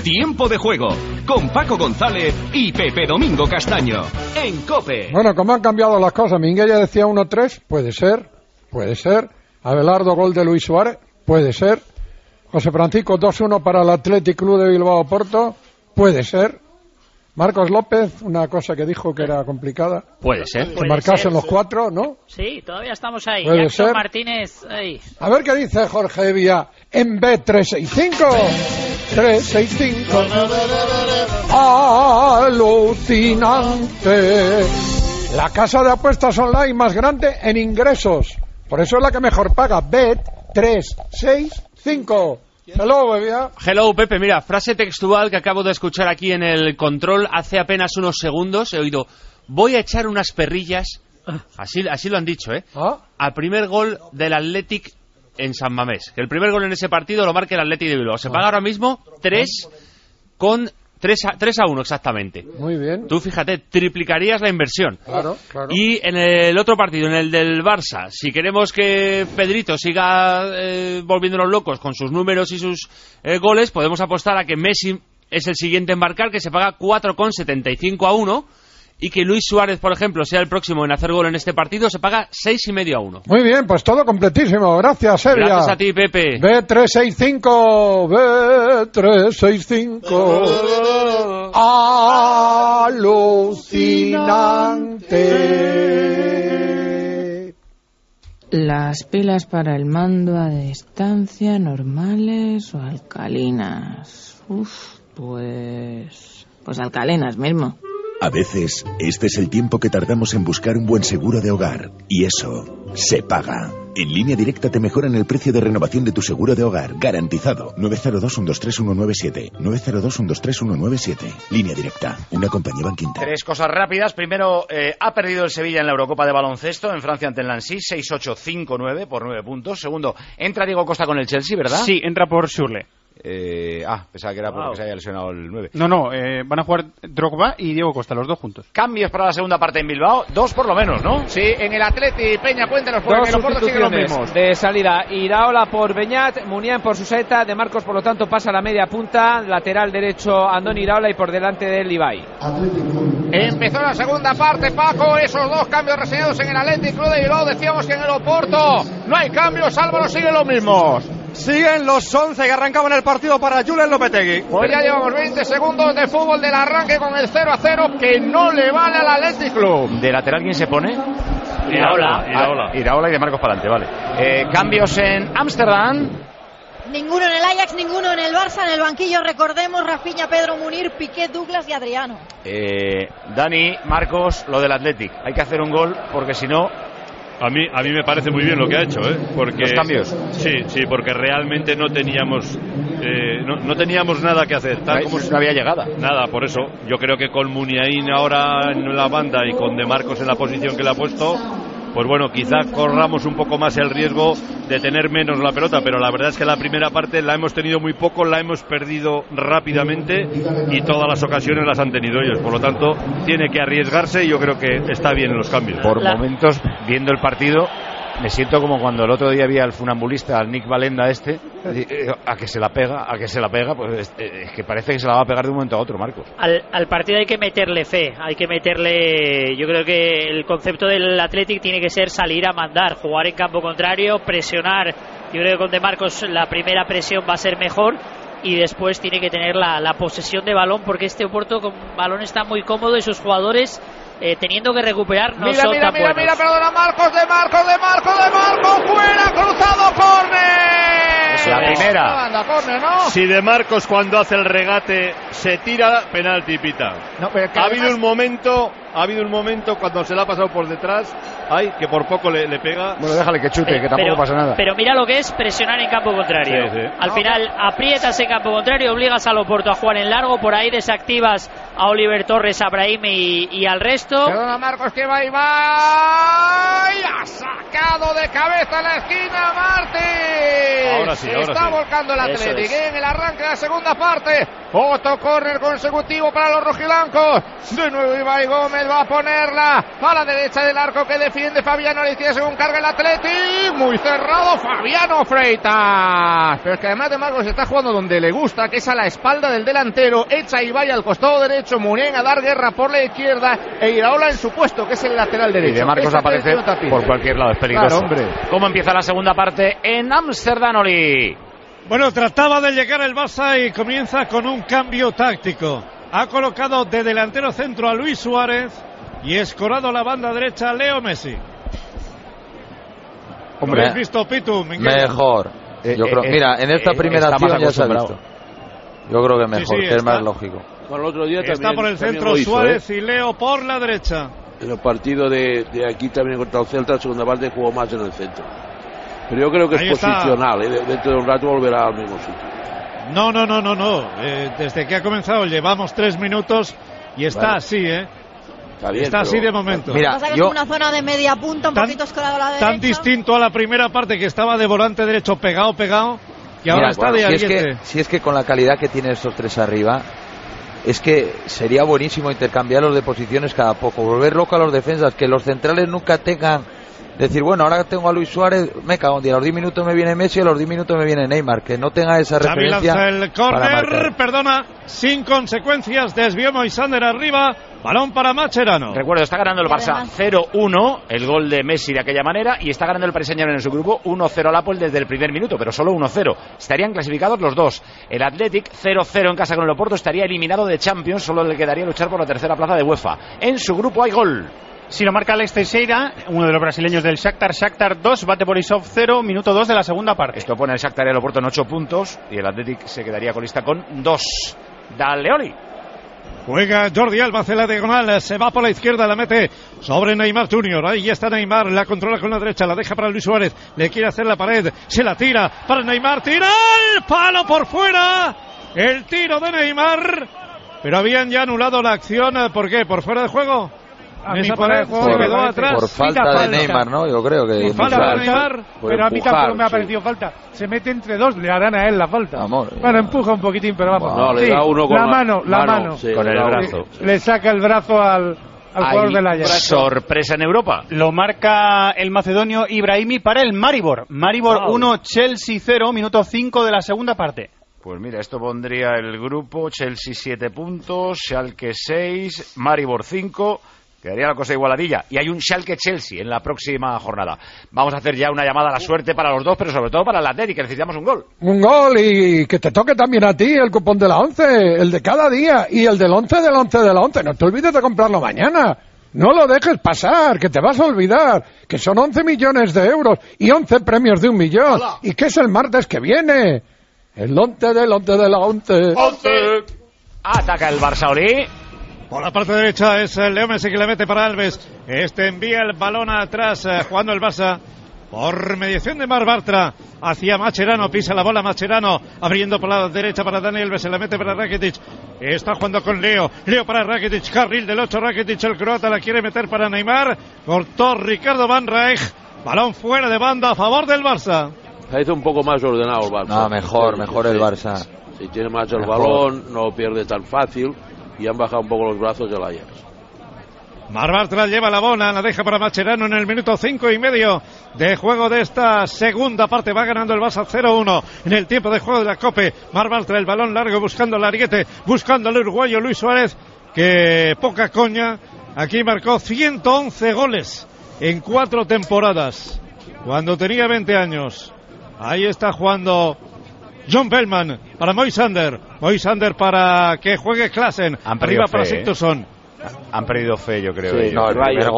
Tiempo de juego, con Paco González y Pepe Domingo Castaño, en COPE. Bueno, como han cambiado las cosas, Minguella decía 1-3, puede ser. Abelardo, gol de Luis Suárez, puede ser. José Francisco, 2-1 para el Athletic Club de Bilbao Porto, puede ser. Marcos López, una cosa que dijo que era complicada. Puede ser. Que marcasen los 4, ¿no? Sí, todavía estamos ahí. Puede Jackson ser. Martínez, ahí. A ver qué dice Jorge Evia en B365. 365. Alucinante. La casa de apuestas online más grande en ingresos. Por eso es la que mejor paga. Bet365. Hello, Evia. Hello, Pepe. Mira, frase textual que acabo de escuchar aquí en el control hace apenas unos segundos. He oído, voy a echar unas perrillas. Así lo han dicho, ¿eh? Al primer gol del Athletic en San Mamés. Que el primer gol en ese partido lo marque el Athletic de Bilbao. Se paga ahora mismo 3-1 exactamente. Muy bien. Tú fíjate, triplicarías la inversión. Claro. Y en el otro partido, en el del Barça, si queremos que Pedrito siga volviéndonos locos con sus números y sus goles, podemos apostar a que Messi es el siguiente en marcar, que se paga 4,75-1, y que Luis Suárez, por ejemplo, sea el próximo en hacer gol en este partido, se paga 6,5-1. Muy bien, pues todo completísimo. Gracias, Evia. Gracias a ti, Pepe. B365. Alucinante. Las pilas para el mando a distancia, normales o alcalinas. Pues alcalinas mismo. A veces, este es el tiempo que tardamos en buscar un buen seguro de hogar. Y eso se paga. En Línea Directa te mejoran el precio de renovación de tu seguro de hogar. Garantizado. 902-123-197. 902-123-197. Línea Directa. Una compañía Bankinter. Tres cosas rápidas. Primero, ha perdido el Sevilla en la Eurocopa de baloncesto en Francia ante el Nancy. 6-8-5-9 por 9 puntos. Segundo, entra Diego Costa con el Chelsea, ¿verdad? Sí, entra por Schürrle. Pensaba que era porque se había lesionado el 9. No, van a jugar Drogba y Diego Costa, los dos juntos. Cambios para la segunda parte en Bilbao, 2 por lo menos, ¿no? Sí, en el Atleti, Peña, cuéntanos, porque en el Porto siguen los mismos. De salida, Iraola por Beñat, Munián por Suseta, De Marcos, por lo tanto, pasa a la media punta, lateral derecho Andoni Iraola y por delante de él Ibai. Empezó la segunda parte, Paco, esos dos cambios reseñados en el Athletic Club de Bilbao. Decíamos que en el Oporto no hay cambios, Álvaro, siguen los mismos. Siguen los 11 que arrancaban el partido para Julen Lopetegui. Pues ya llevamos 20 segundos de fútbol del arranque con el 0-0 que no le vale al Athletic Club. ¿De lateral quién se pone? Iraola. Iraola y De Marcos para adelante, vale. Cambios en Ámsterdam. Ninguno en el Ajax, ninguno en el Barça. En el banquillo, recordemos, Rafinha, Pedro Munir, Piqué, Douglas y Adriano. Dani, Marcos, lo del Athletic. Hay que hacer un gol porque si no... A mí me parece muy bien lo que ha hecho, porque los cambios. Sí, porque realmente no teníamos nada que hacer. Tal como no había llegada. Nada, por eso yo creo que con Muniain ahora en la banda y con De Marcos en la posición que le ha puesto, pues bueno, quizá corramos un poco más el riesgo de tener menos la pelota, pero la verdad es que la primera parte la hemos tenido muy poco, la hemos perdido rápidamente y todas las ocasiones las han tenido ellos, por lo tanto tiene que arriesgarse y yo creo que está bien en los cambios. Por momentos, viendo el partido, me siento como cuando el otro día vi al funambulista, al Nick Valenda a que se la pega, pues es que parece que se la va a pegar de un momento a otro, Marcos. Al partido hay que meterle fe, yo creo que el concepto del Athletic tiene que ser salir a mandar, jugar en campo contrario, presionar. Yo creo que con De Marcos la primera presión va a ser mejor y después tiene que tener la posesión de balón, porque este Oporto con balón está muy cómodo y sus jugadores teniendo que recuperar no son tan buenos. Mira, perdona, Marcos, de Marcos, fuera, cruzado, córner. La primera. Córner, ¿no? Si De Marcos cuando hace el regate se tira, penalti pita. No, pero ha habido un momento cuando se le ha pasado por detrás, que por poco le pega. Bueno, déjale que chute, que tampoco pasa nada. Pero mira lo que es presionar en campo contrario. Sí. Al final aprietas en campo contrario, obligas al Oporto a jugar en largo, por ahí desactivas a Oliver Torres, a Brahim y al resto. Perdona, Marcos, que va y ha sacado de cabeza en la esquina Martí. Ahora sí. Está volcando el Athletic en el arranque de la segunda parte. Otro córner consecutivo para los rojiblancos. De nuevo Ibai Gómez va a ponerla a la derecha del arco que defiende Fabiano a la izquierda según carga el Atleti. Muy cerrado Fabiano Freitas. Pero es que además de Marcos está jugando donde le gusta, que es a la espalda del delantero. Echa Ibai al costado derecho, Muniain a dar guerra por la izquierda e Iraola en su puesto, que es el lateral derecho. Y de Marcos aparece por cualquier lado, es peligroso. Claro, hombre. ¿Cómo empieza la segunda parte en Ámsterdam, Oli? Bueno, trataba de llegar el Barça y comienza con un cambio táctico. Ha colocado de delantero centro a Luis Suárez y escorado a la banda derecha a Leo Messi. Hombre, ¿lo habéis visto, Pitu? Mejor. Yo creo, mira, en esta primera acción ya se ha visto. Yo creo que mejor, sí, que es más lógico. Bueno, el otro día está también, por el centro lo hizo, Suárez y Leo por la derecha. En el partido de aquí también contra el Celta, la segunda parte jugó más en el centro. Pero yo creo que ahí es posicional, dentro de un rato volverá al mismo sitio. No. Desde que ha comenzado llevamos 3 minutos y está así, Está así de momento. Mira, pasa que es una zona de media punta, un poquito escorado a la derecha. Tan distinto a la primera parte, que estaba de volante derecho pegado, y ahora está de ariete. Si es que con la calidad que tienen estos tres arriba, es que sería buenísimo intercambiarlos de posiciones cada poco, volver loco a los defensas, que los centrales nunca tengan... Decir, bueno, ahora tengo a Luis Suárez, me cago en día, a los 10 minutos me viene Messi, a los 10 minutos me viene Neymar, que no tenga esa referencia. Lanza el córner, sin consecuencias, desvió Moisander arriba, balón para Mascherano. Recuerdo, está ganando el Barça 0-1, el gol de Messi de aquella manera, y está ganando el Paris Saint-Germain en su grupo 1-0 al Apple desde el primer minuto, pero solo 1-0. Estarían clasificados los dos. El Athletic 0-0 en casa con el Oporto estaría eliminado de Champions, solo le quedaría luchar por la tercera plaza de UEFA. En su grupo hay gol. Si lo marca Alex Teixeira, uno de los brasileños del Shakhtar 2, bate Borisov 0, minuto 2 de la segunda parte. Esto pone el Shakhtar y el Oporto en 8 puntos y el Athletic se quedaría colista con 2. Dale, Oli. Juega Jordi Alba, hace la diagonal, se va por la izquierda, la mete sobre Neymar Jr. Ahí está Neymar, la controla con la derecha, la deja para Luis Suárez, le quiere hacer la pared, se la tira para Neymar, tira el palo por fuera, el tiro de Neymar, pero habían ya anulado la acción, ¿por qué? ¿Por fuera de juego? Por falta de Neymar, ¿no? Yo creo que... Por falta de Neymar, pero a mí tampoco me ha parecido falta. Se mete entre dos, le harán a él la falta. Bueno, empuja un poquitín, pero vamos. No, le da uno con la mano. Sí, con el brazo. Le saca el brazo al jugador del Ajax. Sorpresa en Europa. Lo marca el macedonio Ibrahimi para el Maribor. Maribor 1, Chelsea 0, minuto 5 de la segunda parte. Pues mira, esto pondría el grupo: Chelsea 7 puntos, Schalke 6, Maribor 5... Quedaría la cosa igualadilla. Y hay un Schalke-Chelsea en la próxima jornada. Vamos a hacer ya una llamada a la suerte para los dos, pero sobre todo para el Athletic, que necesitamos un gol. Un gol, y que te toque también a ti el cupón de la 11, el de cada día, y el del 11 del 11 de la 11. No te olvides de comprarlo mañana. No lo dejes pasar, que te vas a olvidar, que son 11 millones de euros y 11 premios de 1 millón. ¡Hola! Y que es el martes que viene. El 11 del 11 de la 11. ¡11! Ataca el Barça, Oli. Por la parte derecha es Leo Messi que le mete para Alves. Este envía el balón atrás, jugando el Barça por mediación de Mar Bartra hacia Mascherano. Pisa la bola Mascherano, abriendo por la derecha para Dani Alves. Se la mete para Rakitic. Está jugando con Leo. Leo para Rakitic. Carril del 8. Rakitic, el croata, la quiere meter para Neymar. Cortó Ricardo Van Rijk. Balón fuera de banda a favor del Barça. Se hizo un poco más ordenado el Barça. No, mejor el Barça. Si tiene más el balón, no pierde tan fácil. Y han bajado un poco los brazos del Ajax. Mar Bartra lleva la bola, la deja para Mascherano en el minuto 5 y medio de juego de esta segunda parte. Va ganando el Barça 0-1 en el tiempo de juego de la Cope. Mar Bartra, el balón largo, buscando el Ariete, buscando al uruguayo Luis Suárez, que poca coña, aquí marcó 111 goles en 4 temporadas, cuando tenía 20 años. Ahí está jugando John Bellman para Moisander. Moisander para que juegue Klaassen. Arriba para Sigthorsson. Han perdido fe, yo creo. Sí, no, el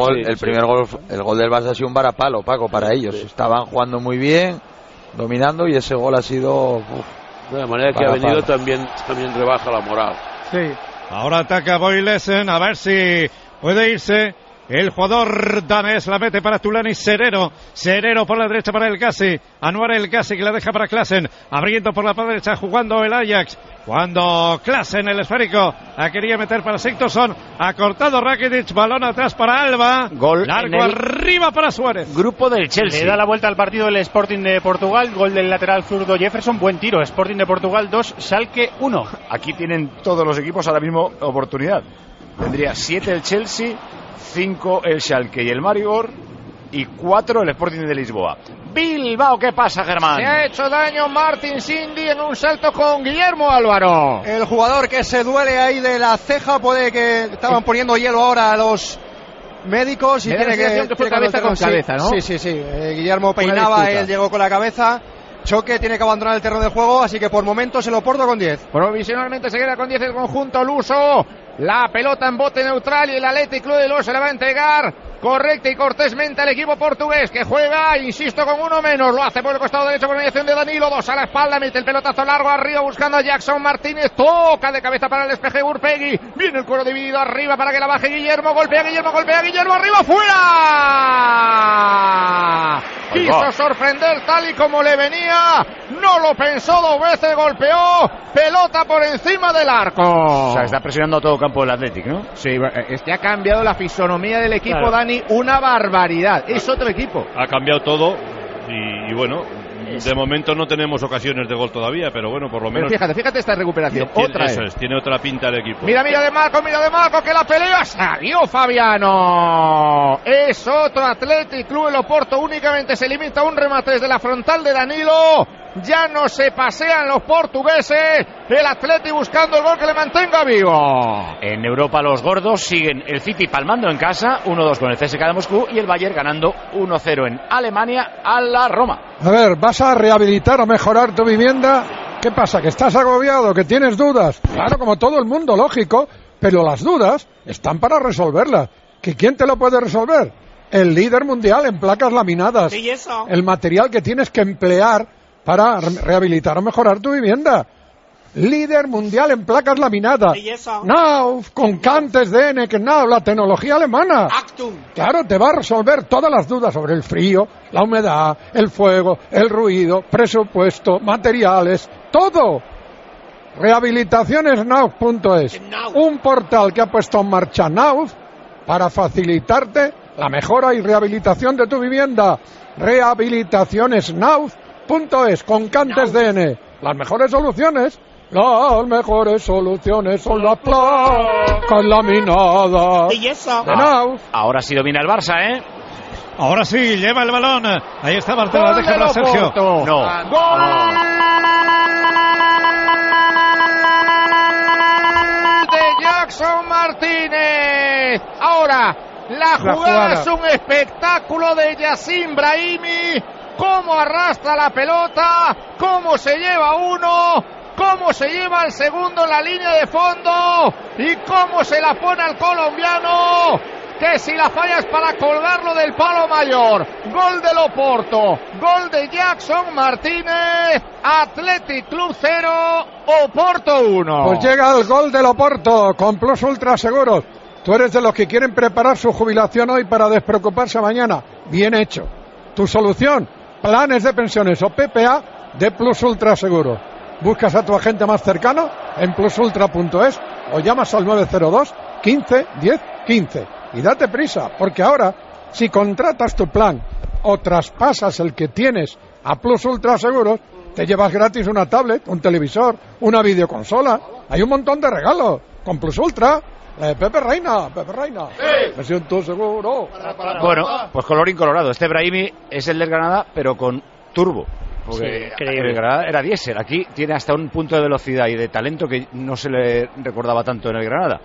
gol del Barça ha sido un varapalo, Paco, para ellos. Sí. Estaban jugando muy bien, dominando, y ese gol ha sido... de la manera que ha venido también rebaja la moral. Sí. Ahora ataca Boylesen, a ver si puede irse El jugador danés la mete para Tulani Serero. Serero por la derecha para el Gassi. Anuar el Gassi que la deja para Klaassen. Abriendo por la derecha jugando el Ajax. Cuando Klaassen, el esférico, la quería meter para Sigthorsson. Ha cortado Rakitic. Balón atrás para Alba. Gol. Largo arriba para Suárez. Grupo del Chelsea. Le da la vuelta al partido el Sporting de Portugal. Gol del lateral zurdo Jefferson. Buen tiro. Sporting de Portugal 2, Schalke 1. Aquí tienen todos los equipos ahora mismo oportunidad. Tendría 7 el Chelsea, 5 el Schalke y el Maribor y 4 el Sporting de Lisboa. Bilbao, ¿qué pasa, Germán? Se ha hecho daño Martin Cindy en un salto con Guillermo Álvaro. El jugador que se duele ahí de la ceja, puede que estaban poniendo hielo ahora a los médicos y tiene que fue cabeza con cabeza, ¿no? Sí. Guillermo peinaba, él llegó con la cabeza. Choque, tiene que abandonar el terreno de juego, así que por momentos el Oporto con 10. Provisionalmente se queda con 10 el conjunto luso. La pelota en bote neutral y el Athletic Club de Lugo se la va a entregar correcta y cortésmente al equipo portugués que juega, insisto, con uno menos. Lo hace por el costado derecho con mediación de Danilo. 2 a la espalda, mete el pelotazo largo arriba buscando a Jackson Martínez. Toca de cabeza para el despeje Urpegui. Viene el cuero dividido arriba para que la baje Guillermo. Golpea Guillermo arriba, fuera. Quiso sorprender tal y como le venía. No lo pensó 2 veces, golpeó. Pelota por encima del arco. O sea, está presionando a todo campo el Athletic, ¿no? Sí, ha cambiado la fisonomía del equipo, claro. Dani, una barbaridad. Es otro equipo. Ha cambiado todo y bueno, de momento no tenemos ocasiones de gol todavía, pero bueno, por lo menos... Pero fíjate esta recuperación. Tiene otra pinta el equipo. Mira de Marco, que la pelea salió Fabiano. Es otro Athletic Club, el Oporto únicamente se limita a un remate desde la frontal de Danilo. Ya no se pasean los portugueses. El Athletic buscando el gol que le mantenga vivo. En Europa los gordos siguen el City palmando en casa 1-2 con el CSKA de Moscú y el Bayern ganando 1-0 en Alemania a la Roma. A ver, ¿vas a rehabilitar o mejorar tu vivienda? ¿Qué pasa? ¿Que estás agobiado? ¿Que tienes dudas? Claro, como todo el mundo, lógico. Pero las dudas están para resolverlas. ¿Que quién te lo puede resolver? El líder mundial en placas laminadas. Sí, eso. El material que tienes que emplear para rehabilitar o mejorar tu vivienda. Líder mundial en placas laminadas. Knauf, con Cantes DN, Knauf, la tecnología alemana. Actum. Claro, te va a resolver todas las dudas sobre el frío, la humedad, el fuego, el ruido, presupuesto, materiales, todo. Rehabilitacionesnauf.es, un portal que ha puesto en marcha Knauf para facilitarte la mejora y rehabilitación de tu vivienda. Rehabilitacionesnauf.es, con Cantes DN. Las mejores soluciones son las placas laminadas de Knauf. Ahora sí domina el Barça, ¿eh? Ahora sí, lleva el balón. Ahí está Barcelona, deja para Sergio. No. ¡Gol de Jackson Martínez! Ahora, la jugada es un espectáculo de Yacine Brahimi. Cómo arrastra la pelota, cómo se lleva uno, cómo se lleva el segundo en la línea de fondo y cómo se la pone al colombiano, que si la falla es para colgarlo del palo mayor. Gol del Oporto, gol de Jackson Martínez. Athletic Club 0, Oporto 1. Pues llega el gol del Oporto con Plus Ultra Seguros. Tú eres de los que quieren preparar su jubilación hoy para despreocuparse mañana. Bien hecho. Tu solución: planes de pensiones o PPA de Plus Ultra Seguros. Buscas a tu agente más cercano en plusultra.es o llamas al 902 15 10 15 y date prisa, porque ahora si contratas tu plan o traspasas el que tienes a Plus Ultra Seguros, te llevas gratis una tablet, un televisor, una videoconsola. Hay un montón de regalos con Plus Ultra. Pepe Reina. Sí. Me siento seguro. Bueno, pues colorín colorado. Este Brahimi es el del Granada, pero con turbo. Porque el Granada era diésel. Aquí tiene hasta un punto de velocidad y de talento que no se le recordaba tanto en el Granada.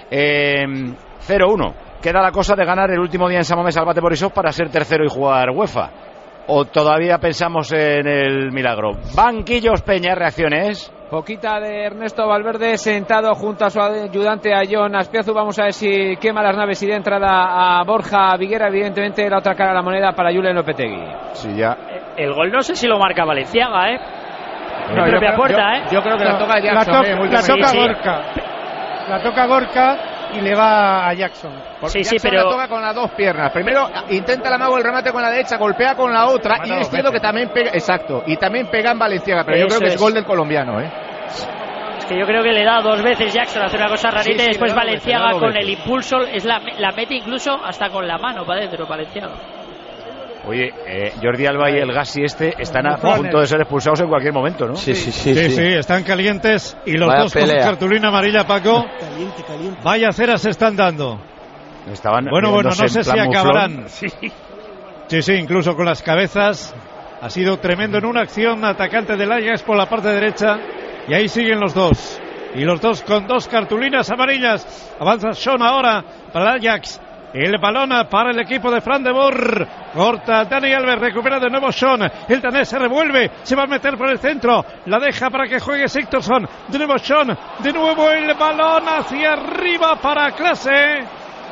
0-1. Queda la cosa de ganar el último día en San Mamés al Bate Borisov para ser tercero y jugar UEFA. ¿O todavía pensamos en el milagro? Banquillos Peña, reacciones. Poquita de Ernesto Valverde sentado junto a su ayudante a Jon Azpiazu. Vamos a ver si quema las naves y da entrada a Borja Viguera. Evidentemente la otra cara de la moneda para Julen Lopetegui. Sí, ya. El gol no sé si lo marca Valenciaga, No, propia puerta, yo creo que la toca Jackson. La toca Gorka. La toca Gorka y le va a Jackson. Sí, pero la toca con las dos piernas. Primero intenta el amago el remate con la derecha, golpea con la otra y es cierto que también pega, exacto, y también pega en Valenciaga, pero yo creo que es gol del colombiano, Es que yo creo que le da 2 veces Jackson, hace una cosa rarita y después Valenciaga con el impulso la mete incluso hasta con la mano para adentro, Valenciaga. Oye, Jordi Alba y el Gassi están a punto de ser expulsados en cualquier momento, ¿no? Sí, están calientes y los dos con cartulina amarilla, Paco. Caliente. Vaya ceras se están dando. Bueno, no sé si acabarán. Sí, incluso con las cabezas. Ha sido tremendo en una acción atacante del Ajax por la parte derecha. Y ahí siguen los dos. Y los dos con 2 cartulinas amarillas. Avanza Sean ahora para el Ajax. El balón para el equipo de Fran de Boer. Corta Dani Alves, recupera de nuevo Sean. El danés se revuelve, se va a meter por el centro. La deja para que juegue Sigtorsson. De nuevo Sean, de nuevo el balón hacia arriba para Klase.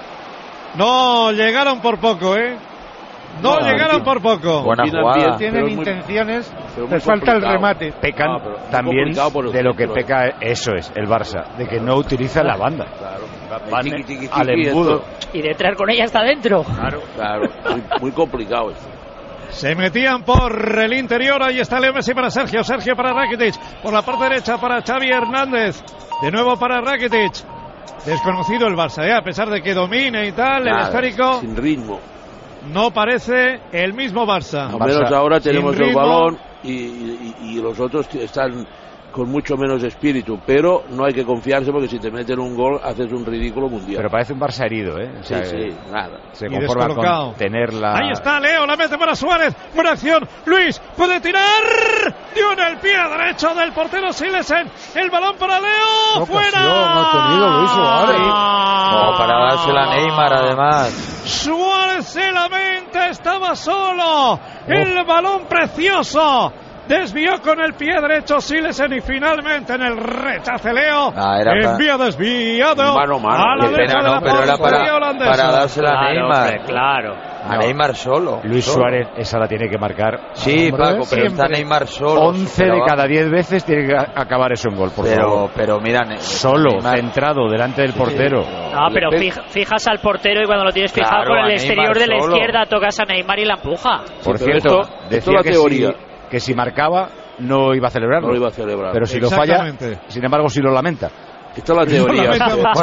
No, llegaron por poco, No llegaron por poco. Buena jugada. Tienen intenciones, les falta el remate. Pecan también de lo que peca, eso es, el Barça, de que no utiliza la banda. Van al embudo. Y de entrar con ella hasta adentro. Claro, muy complicado esto. Se metían por el interior, ahí está Leo Messi para Sergio para Rakitic, por la parte derecha para Xavi Hernández, de nuevo para Rakitic. Desconocido el Barça, a pesar de que domine y tal, el esférico. Sin ritmo. No parece el mismo Barça. Al menos ahora tenemos el balón y los otros están con mucho menos espíritu, pero no hay que confiarse porque si te meten un gol haces un ridículo mundial. Pero parece un Barça herido, O sea, nada. Se conforma con tenerla. Ahí está Leo, la mete para Suárez. Buena acción. Luis puede tirar. Dio en el pie derecho del portero Silesen. El balón para Leo. ¡Fuera! No ha tenido Luis Suárez. No, para dársela a Neymar además. Suárez se lamenta, estaba solo. El balón precioso. Desvió con el pie derecho Silesen y finalmente en el rechace Leo. Envía desviado. Mano. A la derecha de la pero era para dársela a Neymar. Claro. A Neymar solo. Luis Suárez, esa la tiene que marcar. Sí, Paco, pero está Neymar solo. 11 de cada 10 veces tiene que acabar eso en gol, por favor. Pero mira, solo, Neymar, centrado, delante del portero. No, pero fijas al portero y cuando lo tienes fijado con el exterior de la izquierda tocas a Neymar y la empuja. Por cierto, decía que si marcaba no iba a celebrarlo. No lo iba a celebrar. Pero si lo falla, sin embargo, si lo lamenta. Esto es la teoría.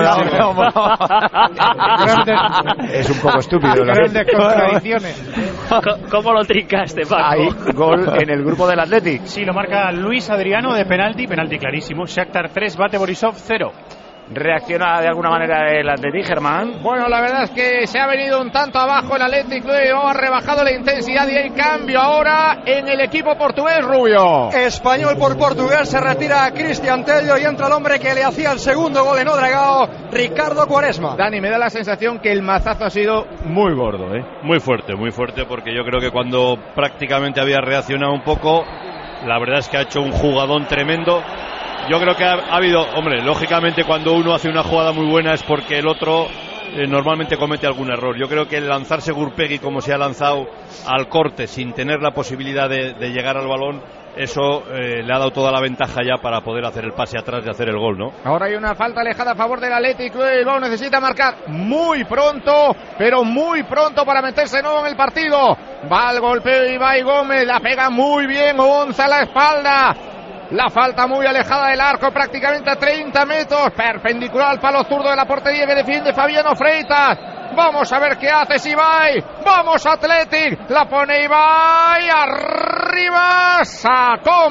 Es un poco estúpido. Grandes contradicciones. ¿Cómo lo trincaste, Paco? Hay gol en el grupo del Athletic. Sí, lo marca Luis Adriano de penalti clarísimo. Shakhtar 3, Bate Borisov 0. ¿Reacciona de alguna manera el Athletic, Germán? Bueno, la verdad es que se ha venido un tanto abajo el Athletic, ha rebajado la intensidad y hay cambio ahora en el equipo portugués, Rubio. Español por portugués, se retira Cristian Tello y entra el hombre que le hacía el segundo gol en Odragao, Ricardo Quaresma. Dani, me da la sensación que el mazazo ha sido muy gordo, Muy fuerte, porque yo creo que cuando prácticamente había reaccionado un poco, la verdad es que ha hecho un jugadón tremendo. Yo creo que ha habido, hombre, lógicamente cuando uno hace una jugada muy buena es porque el otro normalmente comete algún error. Yo creo que el lanzarse Gurpegui como se ha lanzado al corte sin tener la posibilidad de llegar al balón, eso le ha dado toda la ventaja ya para poder hacer el pase atrás y hacer el gol, ¿no? Ahora hay una falta alejada a favor del Atlético de Bilbao, necesita marcar muy pronto, pero muy pronto para meterse de nuevo en el partido. Va al golpeo Ibai Gómez, la pega muy bien, Onza a la espalda. La falta muy alejada del arco, prácticamente a 30 metros, perpendicular al palo zurdo de la portería que defiende Fabiano Freitas. Vamos a ver qué hace Ibai. Vamos Athletic, la pone Ibai, arriba, sacó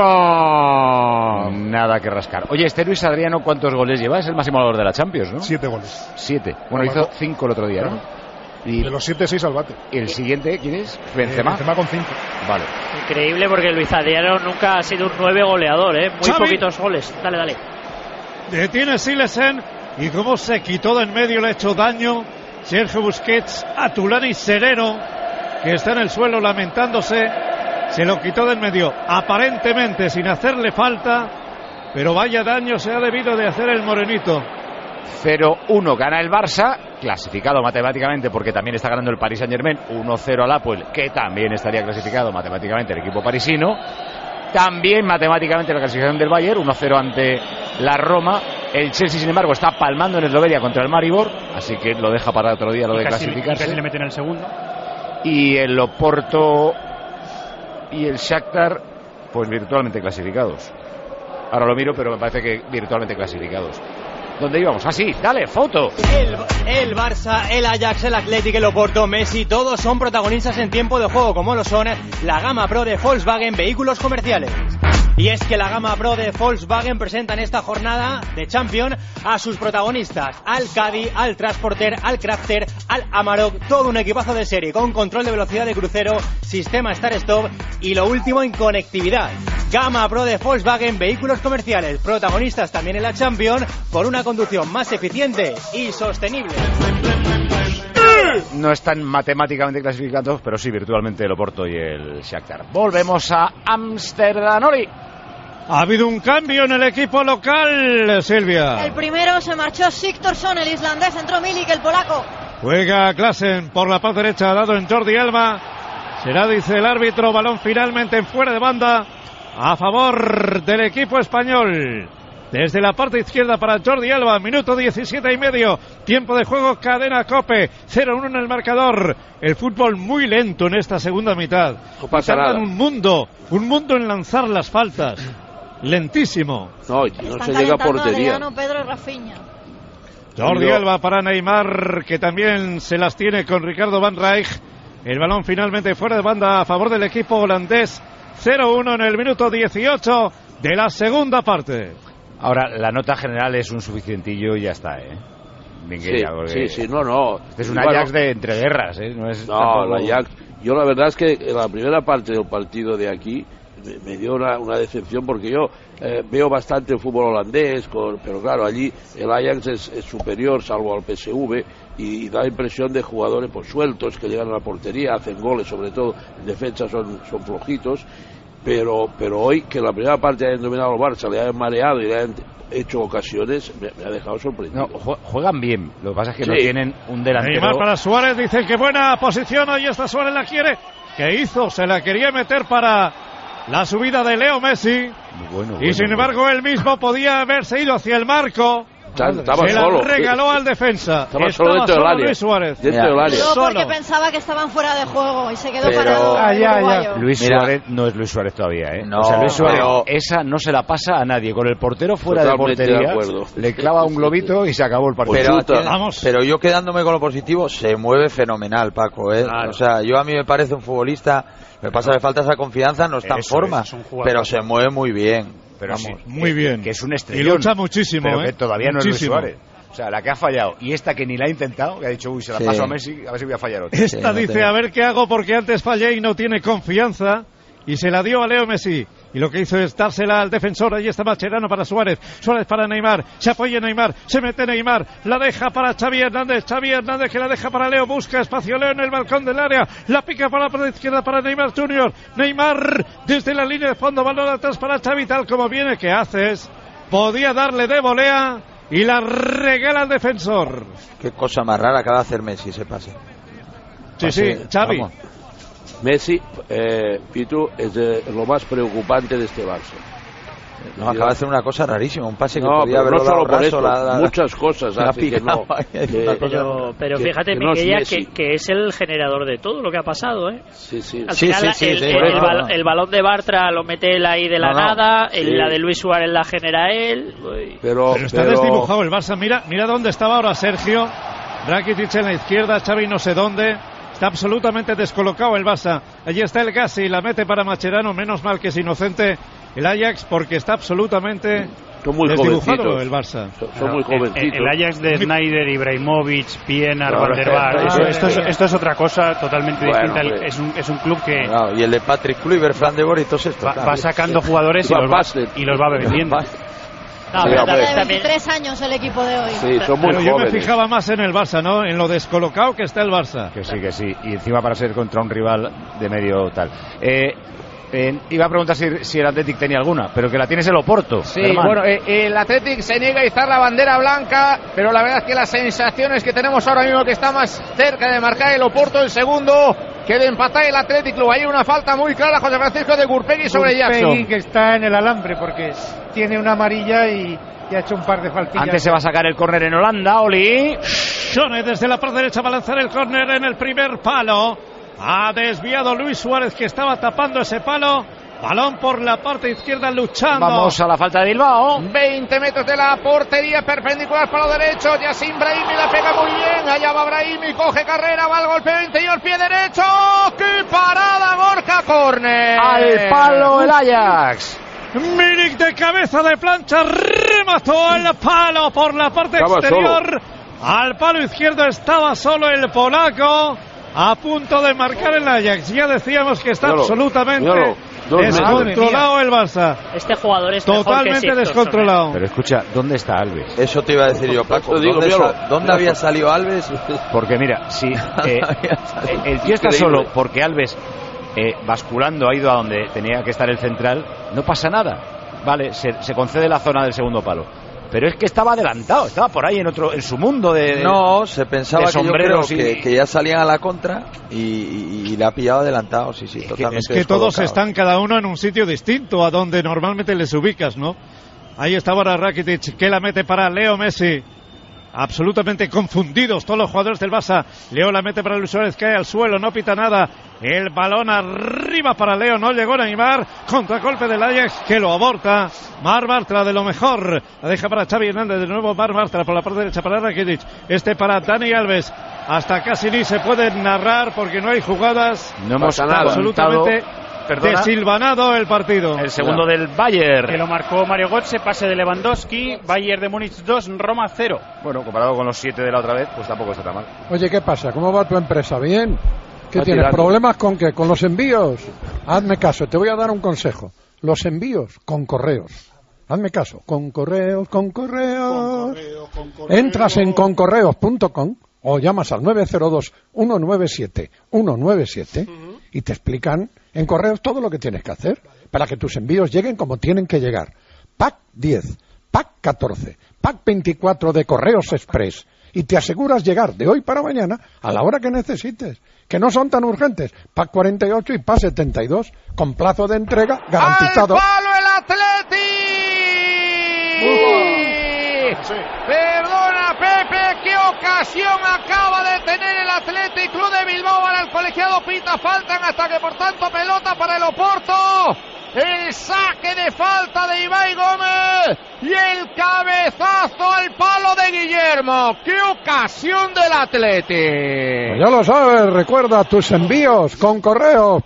Maicon. Nada que rascar. Oye, este Luis Adriano, ¿cuántos goles lleva? Es el máximo goleador de la Champions, ¿no? 7 goles. 7. Bueno, hizo 5 el otro día, ¿no? Y de los 7, 6 al bate. ¿Y el siguiente quién es? Benzema. Benzema con 5. Vale. Increíble porque Luis Adriano nunca ha sido un 9 goleador, Muy Xavi. Poquitos goles. Dale. Detiene Silesen y cómo se quitó de en medio, le ha hecho daño Sergio Busquets a Tulani Sereno, que está en el suelo lamentándose. Se lo quitó de en medio, aparentemente sin hacerle falta, pero vaya daño se ha debido de hacer el morenito. 0-1 gana el Barça, clasificado matemáticamente porque también está ganando el Paris Saint-Germain. 1-0 al Apoel, que también estaría clasificado matemáticamente el equipo parisino. También matemáticamente la clasificación del Bayern, 1-0 ante la Roma. El Chelsea, sin embargo, está palmando en Eslovenia contra el Maribor, así que lo deja para otro día, lo de clasificarse. Casi le meten el segundo. Y el Oporto y el Shakhtar, pues virtualmente clasificados. Ahora lo miro, pero me parece que virtualmente clasificados. ¿Dónde íbamos? Ah, sí, dale, foto. El Barça, el Ajax, el Athletic, el Oporto, Messi, todos son protagonistas en tiempo de juego, como lo son la gama Pro de Volkswagen Vehículos Comerciales. Y es que la gama Pro de Volkswagen presenta en esta jornada de Champions a sus protagonistas, al Caddy, al Transporter, al Crafter, al Amarok, todo un equipazo de serie con control de velocidad de crucero, sistema Start-Stop y lo último en conectividad. Gama Pro de Volkswagen Vehículos Comerciales, protagonistas también en la Champions por una conducción más eficiente y sostenible. No están matemáticamente clasificados, pero sí virtualmente el Oporto y el Shakhtar. Volvemos a Ámsterdam, Oli. Ha habido un cambio en el equipo local, Silvia. El primero se marchó Sigthorsson, el islandés, entró Milik, el polaco. Juega Klaassen por la parte derecha, dado en Jordi Alba. Será, dice el árbitro, balón finalmente en fuera de banda a favor del equipo español. Desde la parte izquierda para Jordi Alba, minuto 17 y medio, tiempo de juego, cadena COPE, 0-1 en el marcador. El fútbol muy lento en esta segunda mitad. No pasa nada. Un mundo en lanzar las faltas. Lentísimo. No se llega a portería. Adriano, Pedro y Rafinha. Jordi Alba para Neymar, que también se las tiene con Ricardo Van Rijk. El balón finalmente fuera de banda a favor del equipo holandés. 0-1 en el minuto 18 de la segunda parte. Ahora, la nota general es un suficientillo y ya está, ¿eh? Sí, no. Este es un Ajax de entreguerras, ¿eh? No, el Ajax. Yo la verdad es que en la primera parte del partido de aquí me dio una decepción porque yo veo bastante el fútbol holandés, pero claro, allí el Ajax es superior, salvo al PSV, y da la impresión de jugadores pues sueltos que llegan a la portería, hacen goles, sobre todo en defensa son flojitos. Pero hoy, que la primera parte hayan dominado el Barça, le hayan mareado y le hayan hecho ocasiones, me ha dejado sorprendido. No, juegan bien, lo que pasa es que no tienen un delantero. Neymar para Suárez, dicen que buena posición, ahí está Suárez, la quiere. ¿Qué hizo? Se la quería meter para la subida de Leo Messi. Y sin embargo, él mismo podía haberse ido hacia el marco. Estaba se solo. la regaló al defensa. Estaba solo dentro del área. Luis Suárez. Dentro del área. No, porque pensaba que estaban fuera de juego y se quedó parado. Luis Suárez no es Luis Suárez todavía, ¿eh? No, o sea, Luis Suárez, esa no se la pasa a nadie. Con el portero fuera de portería, le clava un globito y se acabó el partido. Pero yo quedándome con lo positivo, se mueve fenomenal, Paco, ¿eh? Claro. O sea, yo a mí me parece un futbolista, me pasa que falta esa confianza, no está en forma, pero se mueve muy bien. Pero vamos, sí, muy bien. Que es un estrellón. Y lucha muchísimo, pero que todavía muchísimo. No es Luis Suárez. O sea, la que ha fallado. Y esta que ni la ha intentado, que ha dicho, uy, se la paso a Messi, a ver si voy a fallar otra. Esta dice, a ver qué hago porque antes fallé y no tiene confianza. Y se la dio a Leo Messi. Y lo que hizo es dársela al defensor. Ahí está Mascherano para Suárez. Suárez para Neymar. Se apoya Neymar. Se mete Neymar. La deja para Xavi Hernández. Xavi Hernández que la deja para Leo. Busca espacio Leo en el balcón del área. La pica para la parte izquierda para Neymar Junior. Neymar desde la línea de fondo. Balón atrás para Xavi. Tal como viene. ¿Qué haces? Podía darle de volea. Y la regala al defensor. Qué cosa más rara acaba de hacer Messi ese pase. Sí, Xavi. Vamos. Messi, Pitu, es lo más preocupante de este Barça. No, acaba de hacer una cosa rarísima, un pase que no, podía haberlo no solo dado por raso, esto, muchas cosas hace que no. Pero fíjate, Miguel, que es el generador de todo lo que ha pasado, ¿eh? Sí. Al final, el balón de Bartra lo mete él ahí de la nada, la de Luis Suárez la genera él. Pero está desdibujado el Barça. Mira dónde estaba ahora Sergio. Rakitic en la izquierda, Xavi no sé dónde. Está absolutamente descolocado el Barça. Allí está el Gassi, la mete para Mascherano. Menos mal que es inocente el Ajax porque está absolutamente desdibujado el Barça. Son muy jovencitos. El Ajax de Snyder, Ibrahimovic, Pienaar, Van der Vaart. Esto es otra cosa totalmente distinta. Es un club que... y el de Patrick Kluivert, Fran de Boer y todos estos. Va sacando jugadores y los va vendiendo. No, pero de 23 años el equipo de hoy. Sí, son muy jóvenes. Yo me fijaba más en el Barça, ¿no? En lo descolocado que está el Barça. Que sí. Y encima para ser contra un rival de medio tal. Iba a preguntar si el Athletic tenía alguna, pero que la tienes el Oporto. Sí, bueno, el Athletic se niega a izar la bandera blanca, pero la verdad es que las sensaciones que tenemos ahora mismo que está más cerca de marcar el Oporto, el segundo, que de empatar el Athletic Club. Hay una falta muy clara, José Francisco, de Gurpegui sobre Jackson. Que está en el alambre porque tiene una amarilla y y ha hecho un par de faltillas. Antes se va a sacar el córner en Holanda, Oli. Shone desde la parte derecha va a lanzar el córner en el primer palo. Ha desviado Luis Suárez, que estaba tapando ese palo. Balón por la parte izquierda luchando. Vamos a la falta de Bilbao. 20 metros de la portería, perpendicular para lo derecho. Yacine Brahimi la pega muy bien. Allá va Brahimi, coge carrera, va al golpeo interior, pie derecho. ¡Qué parada, Gorka! Córner. Al palo el Ajax. Milik de cabeza de plancha remató el palo por la parte exterior. Solo. Al palo izquierdo estaba solo el polaco. A punto de marcar el Ajax. Ya decíamos que está absolutamente descontrolado el Barça. Este jugador es totalmente descontrolado. Pero escucha, ¿dónde está Alves? Eso te iba a decir yo, Paco. ¿Dónde había salido Alves? Porque mira, si el tío está solo porque Alves basculando ha ido a donde tenía que estar el central, no pasa nada. Vale, se concede la zona del segundo palo. Pero es que estaba adelantado, estaba por ahí en su mundo de no, se pensaba de sombreros que ya salían a la contra y le ha pillado adelantado, sí, totalmente. Es que todos están cada uno en un sitio distinto a donde normalmente les ubicas, ¿no? Ahí está ahora Rakitic, que la mete para Leo Messi. Absolutamente confundidos todos los jugadores del Barça. Leo la mete para Luis Suárez, cae al suelo, no pita nada. El balón arriba para Leo, no llegó Neymar. Contragolpe del Ajax, que lo aborta. Marc Bartra, de lo mejor. La deja para Xavi Hernández, de nuevo Marc Bartra por la parte derecha para Rakitic. Para Dani Alves. Hasta casi ni se puede narrar porque no hay jugadas. No hemos absolutamente desilvanado el partido. El segundo del Bayern. Que lo marcó Mario Götze, pase de Lewandowski. Bayern de Múnich 2, Roma 0. Bueno, comparado con los 7 de la otra vez, pues tampoco está tan mal. Oye, ¿qué pasa? ¿Cómo va tu empresa? ¿Bien? ¿Qué tienes? ¿Problemas con qué? ¿Con los envíos? Hazme caso, te voy a dar un consejo. Los envíos con correos. Hazme caso. Con correos. Entras en concorreos.com o llamas al 902-197-197 y te explican en correos todo lo que tienes que hacer para que tus envíos lleguen como tienen que llegar. Pack 10, Pack 14, Pack 24 de Correos Express y te aseguras llegar de hoy para mañana a la hora que necesites, que no son tan urgentes. Pack 48 y Pack 72 con plazo de entrega garantizado. ¡Al palo el Atleti! Sí. Perdona, Pepe, qué ocasión acaba de tener el Athletic Club de Bilbao. Para el colegiado pita, faltan hasta que por tanto pelota para el Oporto. El saque de falta de Ibai Gómez y el cabezazo al palo de Guillermo. ¡Qué ocasión del Athletic! Pues ya lo sabes, recuerda tus envíos con correo.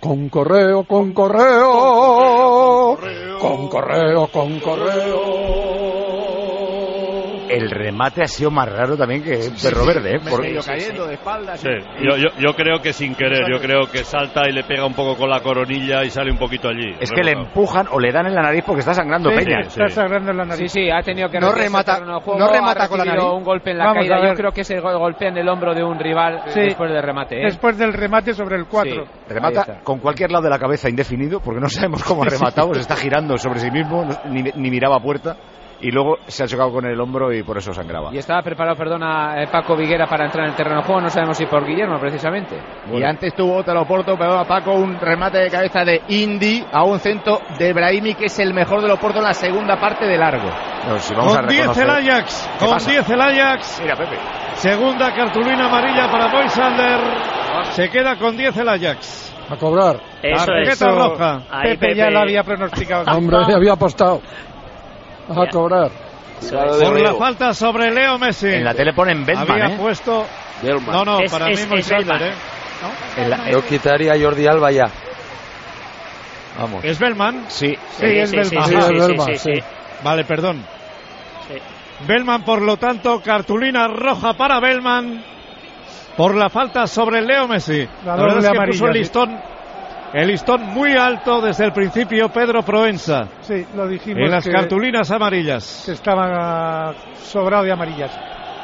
El remate ha sido más raro también que Perro Verde, porque cayendo de espaldas. Sí. Yo creo que sin querer, yo creo que salta y le pega un poco con la coronilla y sale un poquito allí. Es que le empujan o le dan en la nariz porque está sangrando Peña. Está sangrando en la nariz. Sí, ha tenido que no remata con la nariz. Un golpe en la caída. Yo creo que se golpea en el hombro de un rival después del remate. Después del remate sobre el 4. Sí. Remata con cualquier lado de la cabeza indefinido porque no sabemos cómo ha rematado. Se está girando sobre sí mismo, ni miraba a puerta. Y luego se ha chocado con el hombro y por eso sangraba. Y estaba preparado, Paco Viguera para entrar en el terreno de juego, no sabemos si por Guillermo precisamente. Bueno. Y antes tuvo otro Oporto, perdona Paco, un remate de cabeza de Indy a un centro de Brahimi, que es el mejor del Oporto en la segunda parte de largo. No, si vamos con 10 el Ajax, Mira, Pepe. Segunda cartulina amarilla para Boysander. Se queda con 10 el Ajax. A cobrar. Tarjeta roja. Pepe ya lo había pronosticado. Hombre, había apostado. A cobrar. Por la falta sobre Leo Messi. En la tele ponen Bellman. Había puesto. Bellman. No, para mí Moisander, Yo quitaría a Jordi Alba ya. Vamos. ¿Es Bellman? Sí. Es Bellman. Sí. Vale, perdón. Sí. Bellman, por lo tanto, cartulina roja para Bellman por la falta sobre Leo Messi. La verdad es que puso el listón muy alto desde el principio Pedro Proenza. Sí, lo dijimos. En las cartulinas amarillas. Estaban sobrados de amarillas.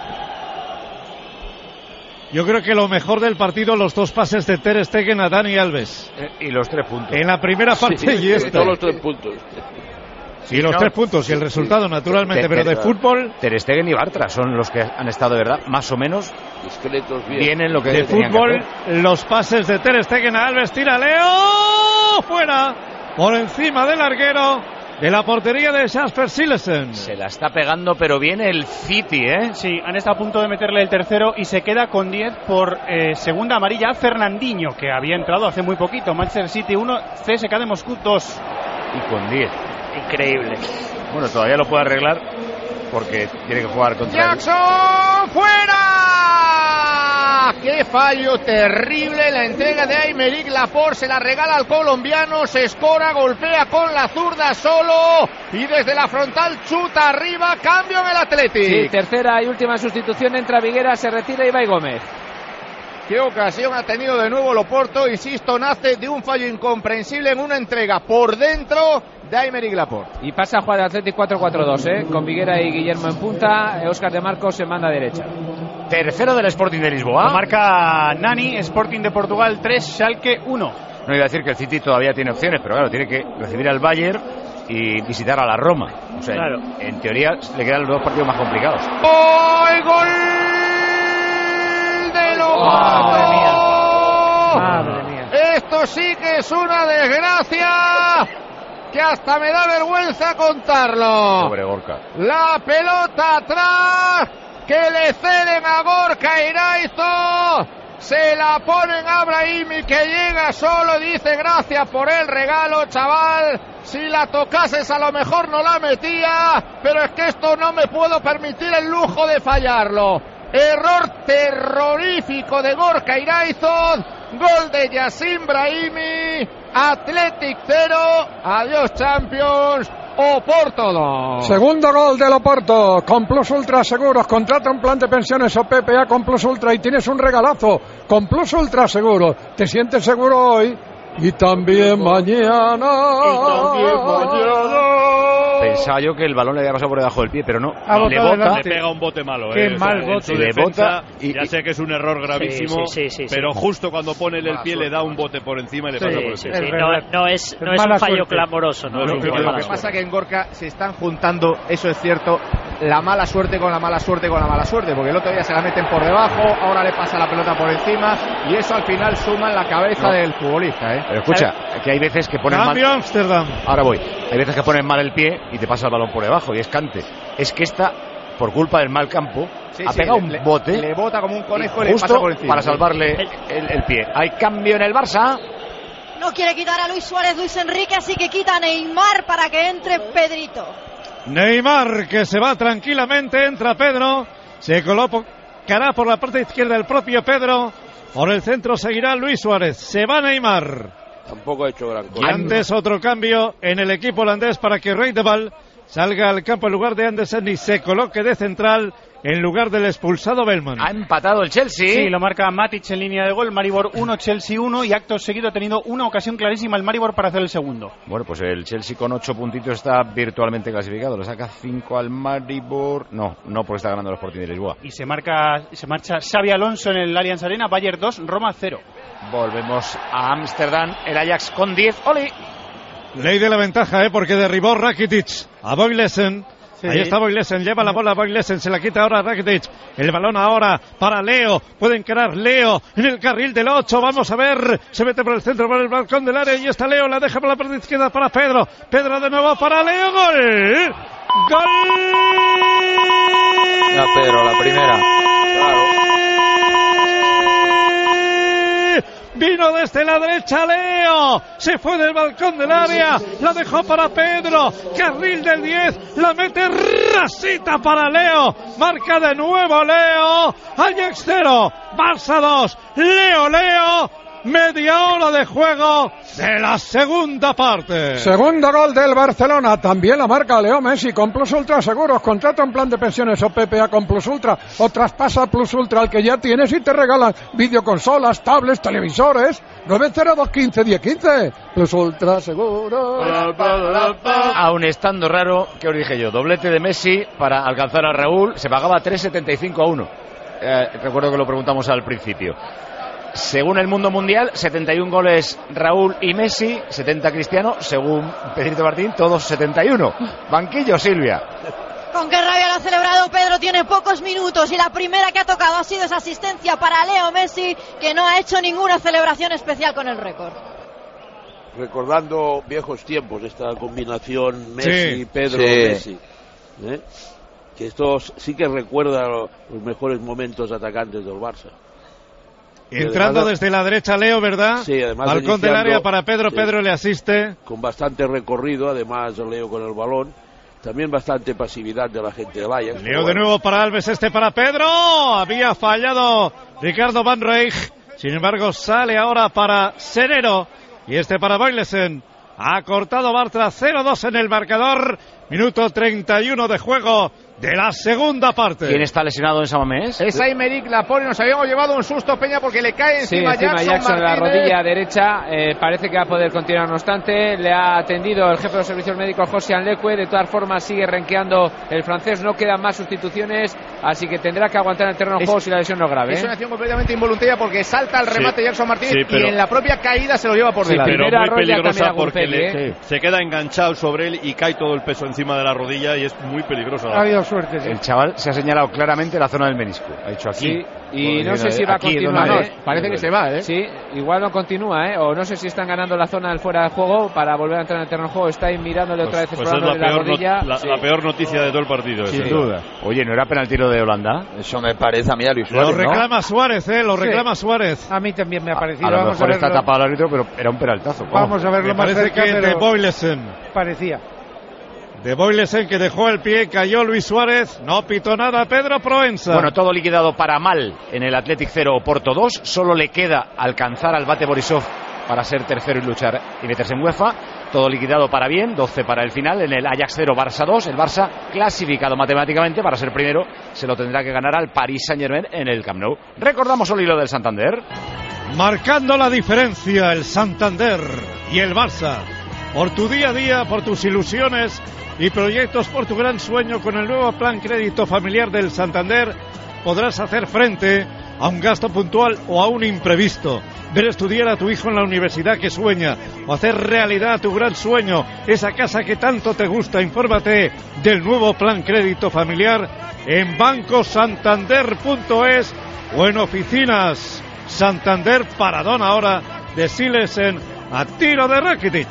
Yo creo que lo mejor del partido, los dos pases de Ter Stegen a Dani Alves. Y los 3 puntos. En la primera parte y esta. Todos los 3 puntos. Y los 3 puntos y el resultado, naturalmente, pero de fútbol. Ter Stegen y Bartra son los que han estado, de verdad, más o menos bien en lo que de fútbol. Los pases de Ter Stegen a Alves, tira Leo, fuera, por encima del larguero. de la portería de Jasper Silesen. Se la está pegando pero bien el City, ¿eh? Sí, han estado a punto de meterle el tercero y se queda con 10 por segunda amarilla a Fernandinho, que había entrado hace muy poquito. Manchester City 1, CSKA de Moscú 2. Y con 10. Increíble. Bueno, todavía lo puede arreglar porque tiene que jugar contra Jackson fuera. ¡Qué fallo terrible! La entrega de Aymeric Laporte, se la regala al colombiano, se escora, golpea con la zurda solo y desde la frontal chuta arriba, cambio en el Athletic. Sí, tercera y última sustitución, entra Viguera, se retira Ibai Gómez. ¿Qué ocasión ha tenido de nuevo Loporto? Insisto, nace de un fallo incomprensible en una entrega por dentro de Aymeric Laporte. Y pasa a jugar de Athletic 4-4-2, con Viguera y Guillermo en punta, Óscar de Marcos en banda derecha. Tercero del Sporting de Lisboa. Lo marca Nani, Sporting de Portugal 3, Schalke 1. No iba a decir que el City todavía tiene opciones, pero claro, tiene que recibir al Bayern y visitar a la Roma. O sea, claro, en teoría le quedan los dos partidos más complicados. ¡Oh, el gol de Loporto! Madre mía. Esto sí que es una desgracia que hasta me da vergüenza contarlo. Pobre Gorka. La pelota atrás que le ceden a Gorka Iraizo, se la ponen a Brahimi que llega solo, dice gracias por el regalo, chaval, si la tocases a lo mejor no la metía, pero es que esto no me puedo permitir el lujo de fallarlo. Error terrorífico de Gorka Iraizo, gol de Yassin Brahimi, Athletic 0, adiós Champions, Oporto 2. Segundo gol del Oporto, con Plus Ultra Seguros, contrata un plan de pensiones o PPA con Plus Ultra y tienes un regalazo con Plus Ultra Seguros. ¿Te sientes seguro hoy? Y también mañana. Pensaba yo que el balón le había pasado por debajo del pie, pero no. Le bota, le pega un bote malo. Qué mal bote. Le bota y ya sé que es un error gravísimo, sí, pero justo cuando pone el pie le da un bote por encima y le pasa por encima. No es un fallo clamoroso. Lo que pasa es que en Gorka se están juntando, eso es cierto, la mala suerte con la mala suerte con la mala suerte, porque el otro día se la meten por debajo, ahora le pasa la pelota por encima y eso al final suma en la cabeza del futbolista. Pero escucha, que hay veces que ponen mal. Amsterdam. Ahora voy. Hay veces que ponen mal el pie y te pasa el balón por debajo y es cante. Es que esta, por culpa del mal campo, ha pegado un bote. Le bota como un conejo y le justo pasa por encima. Para salvarle el pie. Hay cambio en el Barça. No quiere quitar a Luis Suárez, Luis Enrique, así que quita a Neymar para que entre Pedrito. Neymar, que se va tranquilamente, entra Pedro, se colocará por la parte izquierda el propio Pedro, por el centro seguirá Luis Suárez, se va Neymar. Tampoco ha hecho gran cosa. Y antes otro cambio en el equipo holandés para que Reidebal salga al campo en lugar de Andersen y se coloque de central en lugar del expulsado Bellman. Ha empatado el Chelsea. Sí, lo marca Matic en línea de gol. Maribor 1, Chelsea 1 y acto seguido ha tenido una ocasión clarísima el Maribor para hacer el segundo. Bueno, pues el Chelsea con 8 puntitos está virtualmente clasificado. Le saca 5 al Maribor. No, porque está ganando el Sporting de Lisboa. Y se marcha Xabi Alonso en el Allianz Arena. Bayern 2, Roma 0. Volvemos a Ámsterdam. El Ajax con 10. ¡Oli! Ley de la ventaja, porque derribó Rakitic a Boylesen. Sí. Ahí está Boylesen, lleva la bola Boylesen, se la quita ahora Rakitic. El balón ahora para Leo, puede encarar Leo en el carril del 8, vamos a ver, se mete por el centro, por el balcón del área y está Leo, la deja por la parte izquierda para Pedro. Pedro de nuevo para Leo, gol. ¡Gol! Ya Pedro, la primera. Claro. Vino desde la derecha Leo, se fue del balcón del área, la dejó para Pedro, carril del 10, la mete rasita para Leo, marca de nuevo Leo, Ajax 0, Barça 2, Leo, media hora de juego de la segunda parte. Segundo gol del Barcelona, también la marca Leo Messi con Plus Ultra Seguros, contrata un plan de pensiones o PPA con Plus Ultra o traspasa Plus Ultra al que ya tienes y te regalan videoconsolas, tablets, televisores. 902151015 Plus Ultra Seguros. Aun estando raro, ¿qué os dije yo? Doblete de Messi para alcanzar a Raúl, se pagaba 3,75-1. Recuerdo que lo preguntamos al principio. Según el mundo mundial, 71 goles Raúl y Messi, 70 Cristiano, según Pedrito Martín, todos 71. Banquillo, Silvia. Con qué rabia lo ha celebrado Pedro, tiene pocos minutos y la primera que ha tocado ha sido esa asistencia para Leo Messi, que no ha hecho ninguna celebración especial con el récord. recordando viejos tiempos, esta combinación Messi-Pedro-Messi. Que esto sí que recuerda los mejores momentos atacantes del Barça. Entrando además, desde la derecha Leo, ¿verdad? Sí, además balcón del área para Pedro, sí. Pedro le asiste. Con bastante recorrido, además Leo con el balón. También bastante pasividad de la gente del Ajax. Leo de nuevo para Alves, para Pedro. Había fallado Ricardo Van Rijk. Sin embargo, sale ahora para Serero. Y para Boilesen. Ha cortado Bartra, 0-2 en el marcador. Minuto 31 de juego de la segunda parte. ¿Quién está lesionado en Samamés? Es Aymeric Laporte. Nos habíamos llevado un susto, Peña, porque le cae encima Jackson en la rodilla derecha. Parece que va a poder continuar, no obstante. Le ha atendido el jefe de los servicios médicos, José Anleque. De todas formas, sigue renqueando el francés. No quedan más sustituciones, así que tendrá que aguantar en el terreno de juego si la lesión no es grave. Es una acción completamente involuntaria porque salta al remate Jackson Martínez y en la propia caída se lo lleva por delante. Pero muy peligrosa porque se queda enganchado sobre él y cae todo el peso encima de la rodilla y es muy peligroso. Ha habido suerte, El chaval se ha señalado claramente la zona del menisco. Ha dicho aquí. Sí, y no sé si va a continuar. Parece que se va, Sí, igual no continúa, o no sé si están ganando la zona del fuera de juego para volver a entrar en el terreno de juego. Está ahí mirándole otra vez, pues es la rodilla. La peor noticia de todo el partido. Sin duda. Oye, ¿no era penalti lo de Holanda? Eso me parece a mí a Luis Suárez. Lo reclama Suárez, lo reclama Suárez. A mí también me ha parecido. A lo mejor está tapado el árbitro, pero era un penaltazo. Vamos a verlo más cerca. Parece que de Boilesen. Parecía. De Boilesen, que dejó el pie, cayó Luis Suárez, no pitó nada Pedro Proenza. Bueno, todo liquidado para mal en el Athletic 0, Oporto 2. Solo le queda alcanzar al Bate Borisov para ser tercero y luchar y meterse en UEFA. Todo liquidado para bien, 12 para el final. En el Ajax 0, Barça 2. El Barça clasificado matemáticamente para ser primero. Se lo tendrá que ganar al Paris Saint-Germain en el Camp Nou. Recordamos el hilo del Santander. Marcando la diferencia el Santander y el Barça. Por tu día a día, por tus ilusiones y proyectos, por tu gran sueño, con el nuevo plan crédito familiar del Santander podrás hacer frente a un gasto puntual o a un imprevisto. Ver estudiar a tu hijo en la universidad que sueña o hacer realidad tu gran sueño, esa casa que tanto te gusta. Infórmate del nuevo plan crédito familiar en bancosantander.es o en oficinas Santander. Paradón ahora de Silesen a tiro de Rakitic.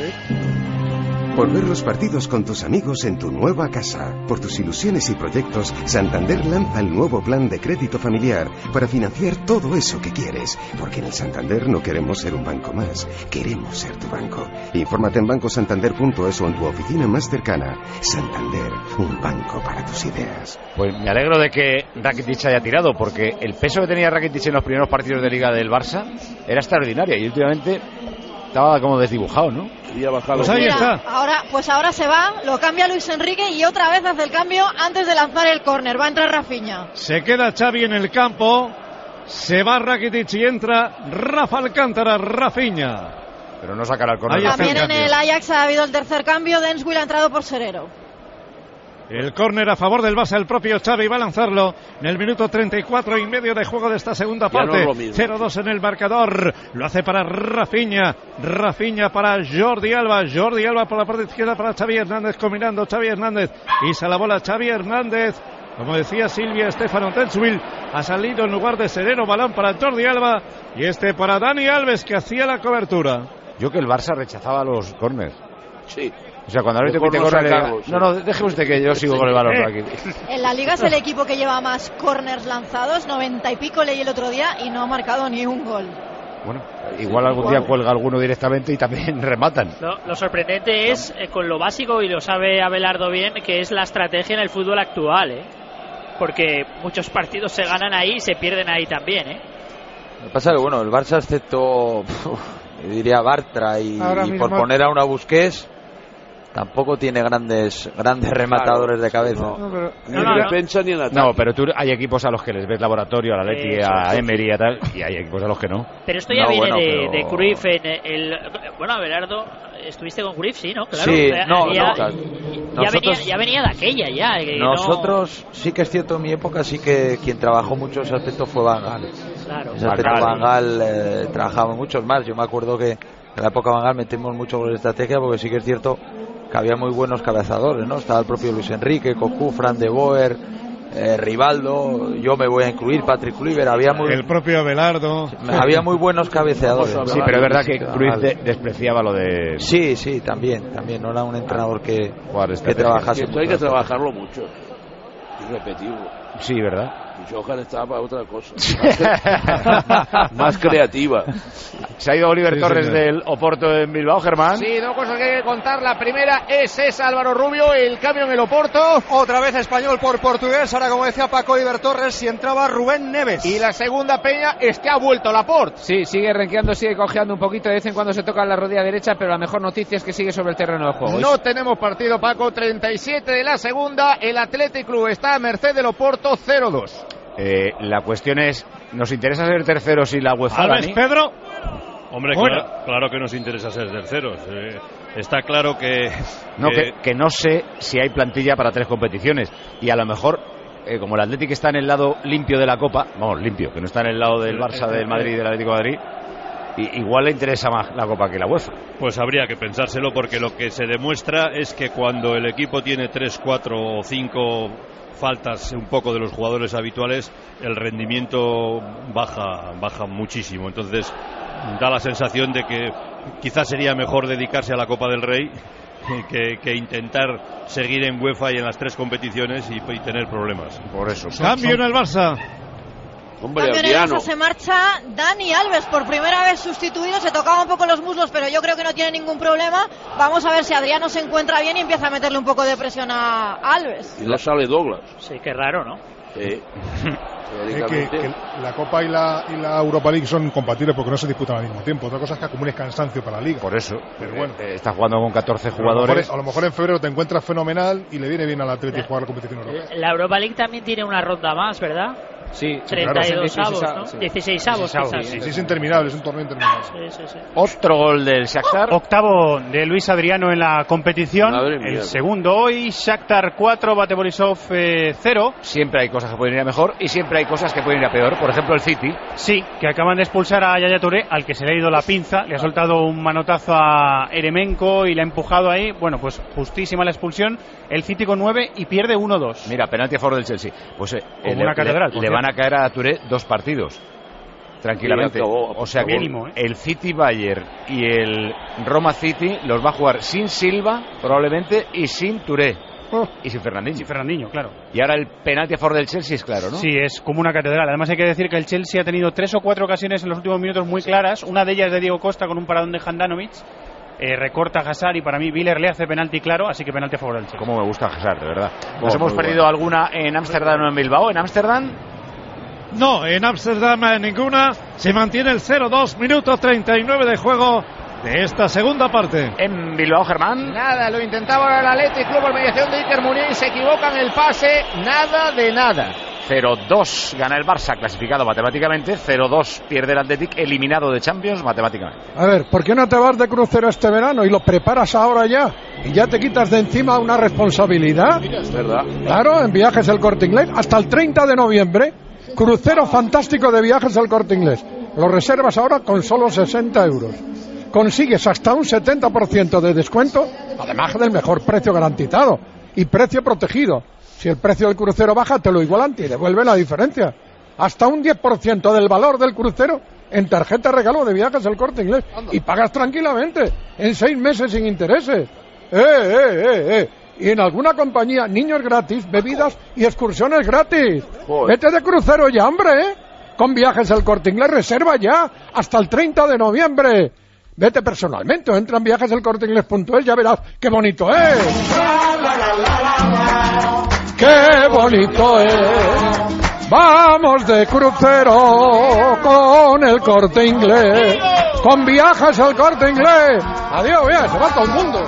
Por ver los partidos con tus amigos en tu nueva casa. Por tus ilusiones y proyectos, Santander lanza el nuevo plan de crédito familiar para financiar todo eso que quieres. Porque en el Santander no queremos ser un banco más, queremos ser tu banco. Infórmate en bancosantander.es o en tu oficina más cercana. Santander, un banco para tus ideas. Pues me alegro de que Rakitic haya tirado, porque el peso que tenía Rakitic en los primeros partidos de Liga del Barça era extraordinario y últimamente estaba como desdibujado, ¿no? Pues ahí está. Ahora se va, lo cambia Luis Enrique y otra vez hace el cambio antes de lanzar el córner. Va a entrar Rafinha. Se queda Xavi en el campo, se va Rakitic y entra Rafa Alcántara, Rafinha. Pero no sacará el córner. También en el Ajax ha habido el tercer cambio, Denswil ha entrado por Serero. El córner a favor del Barça, el propio Xavi va a lanzarlo en el minuto 34 y medio de juego de esta segunda parte. 0-2 en el marcador. Lo hace para Rafinha. Rafinha para Jordi Alba. Jordi Alba por la parte izquierda para Xavi Hernández, combinando Xavi Hernández. Y se la bola Xavi Hernández. Como decía Silvia, Stefano Denswil ha salido en lugar de Sereno. Balón para Jordi Alba. Y para Dani Alves, que hacía la cobertura. Yo que el Barça rechazaba los córners. Sí. O sea, cuando ahora te corre, no, déjeme usted que yo sigo con el balón por aquí. En la Liga es el equipo que lleva más corners lanzados, 90 y pico leí el otro día y no ha marcado ni un gol. Bueno, igual algún día cuelga alguno directamente y también rematan. Lo sorprendente es, con lo básico, y lo sabe Abelardo bien, que es la estrategia en el fútbol actual, porque muchos partidos se ganan ahí y se pierden ahí también. Lo que pasa es que, bueno, el Barça, excepto, yo diría Bartra y por poner a una Busquets, tampoco tiene grandes rematadores de cabeza. Ni en defensa ni en ataque. No, pero hay equipos a los que les ves laboratorio, a la Leti, a Emery, a tal, y hay equipos a los que no. Pero esto ya viene de Cruyff en el... Bueno, Abelardo, estuviste con Cruyff, sí, ¿no? Claro. Sí, ya venía de aquella, ya. Nosotros, sí que es cierto, en mi época sí que quien trabajó mucho ese aspecto fue Van Gaal. Claro. Ese aspecto Van Gaal trabajaba muchos más. Yo me acuerdo que en la época Van Gaal metimos mucho con la estrategia, porque sí que es cierto que había muy buenos cabezadores, ¿no? Estaba el propio Luis Enrique, Cocu, Fran de Boer, Rivaldo, yo me voy a incluir, Patrick Kluivert, el propio Abelardo. Había muy buenos cabeceadores. Sí, pero es verdad que Cruyff despreciaba lo de... Sí, también, no era un entrenador que trabajase. Esto hay que trabajarlo mucho y repetirlo. Sí, ¿verdad? Johan estaba para otra cosa, más creativa. Se ha ido Oliver Torres del Oporto en Bilbao, Germán. Sí, dos cosas que hay que contar. La primera es esa, Álvaro Rubio, el cambio en el Oporto. Otra vez español por portugués. Ahora, como decía Paco, Oliver Torres, si entraba Rubén Neves. Y la segunda, Peña, es que ha vuelto Laporte. Sí, sigue renqueando, sigue cojeando un poquito. De vez en cuando se toca la rodilla derecha, pero la mejor noticia es que sigue sobre el terreno de juego. No tenemos partido, Paco. 37 de la segunda. El Athletic Club está a merced del Oporto, 0-2. La cuestión es, ¿nos interesa ser terceros y la UEFA? ¿Sabes, Pedro? Hombre, claro que nos interesa ser terceros. Está claro que no sé si hay plantilla para 3 competiciones. Y a lo mejor, como el Athletic está en el lado limpio de la Copa, vamos, limpio, que no está en el lado del Barça, del Madrid y del Atlético de Madrid, igual le interesa más la Copa que la UEFA. Pues habría que pensárselo, porque lo que se demuestra es que cuando el equipo tiene 3, 4 o 5 faltas un poco de los jugadores habituales, el rendimiento baja muchísimo. Entonces da la sensación de que quizás sería mejor dedicarse a la Copa del Rey que intentar seguir en UEFA y en las 3 competiciones y tener problemas. Por eso. Cambio en el Barça. Cambio en el Barça, se marcha Dani Alves, por primera vez sustituido. Se tocaba un poco los muslos, pero yo creo que no tiene ningún problema. Vamos a ver si Adriano se encuentra bien y empieza a meterle un poco de presión a Alves. Y no sale Douglas. Sí, qué raro, ¿no? Sí. Que la Copa y la Europa League son compatibles porque no se disputan al mismo tiempo. Otra cosa es que acumules cansancio para la Liga. Por eso, pero bueno, está jugando con 14 jugadores. A lo mejor en febrero te encuentras fenomenal y le viene bien al Atlético jugar la competición europea. La Europa League también tiene una ronda más, ¿verdad? Sí, 32 avos, ¿no? 16 avos, quizás. Sí, es interminable, es un torneo interminable. Sí. Otro gol del Shakhtar. Octavo de Luis Adriano en la competición. El segundo hoy. Shakhtar 4, Bate Borisov 0. Siempre hay cosas que pueden ir a mejor y siempre hay cosas que pueden ir a peor. Por ejemplo, el City. Sí, que acaban de expulsar a Yaya Touré, al que se le ha ido la pinza. Le ha soltado un manotazo a Eremenko y le ha empujado ahí. Bueno, pues justísima la expulsión. El City con 9 y pierde 1-2. Mira, penalti a favor del Chelsea. Pues una catedral. Le van a caer a Touré 2 partidos. Tranquilamente. O sea que mínimo, el City Bayern y el Roma City los va a jugar sin Silva, probablemente, y sin Touré. Y sin Fernandinho. Sin Fernandinho, claro. Y ahora el penalti a favor del Chelsea es claro, ¿no? Sí, es como una catedral. Además hay que decir que el Chelsea ha tenido 3 o 4 ocasiones en los últimos minutos muy claras. Una de ellas de Diego Costa con un paradón de Handanovic. Recorta a Hazard y para mí Viller le hace penalti claro, así que penalti a favor del Chelsea. Cómo me gusta Hazard, de verdad. ¿Nos hemos perdido alguna en Ámsterdam o en Bilbao? ¿En Ámsterdam? No, en Ámsterdam ninguna. Se mantiene el 0-2, minuto 39 de juego de esta segunda parte. En Bilbao, Germán. Nada, lo intentaba el Athletic Club por mediación de Iker Muniain, se equivoca en el pase, nada de nada. 0-2 gana el Barça, clasificado matemáticamente. 0-2 pierde el Athletic, eliminado de Champions matemáticamente. A ver, ¿por qué no te vas de crucero este verano y lo preparas ahora ya? Y ya te quitas de encima una responsabilidad. Es verdad. Claro, en Viajes El Corte Inglés, hasta el 30 de noviembre. Crucero fantástico de Viajes El Corte Inglés. Lo reservas ahora con solo 60 euros. Consigues hasta un 70% de descuento, además del mejor precio garantizado y precio protegido. Si el precio del crucero baja, te lo igualan y devuelven la diferencia. Hasta un 10% del valor del crucero en tarjeta regalo de Viajes El Corte Inglés. Y pagas tranquilamente, en 6 meses sin intereses. Y en alguna compañía, niños gratis, bebidas y excursiones gratis. Vete de crucero ya, hombre, Con Viajes El Corte Inglés, reserva ya, hasta el 30 de noviembre. Vete personalmente o entra en viajeselcorteinglés.es, ya verás qué bonito es. ¡Qué bonito es! Vamos de crucero con El Corte Inglés, con Viajes El Corte Inglés. Adiós, bien, se va todo el mundo.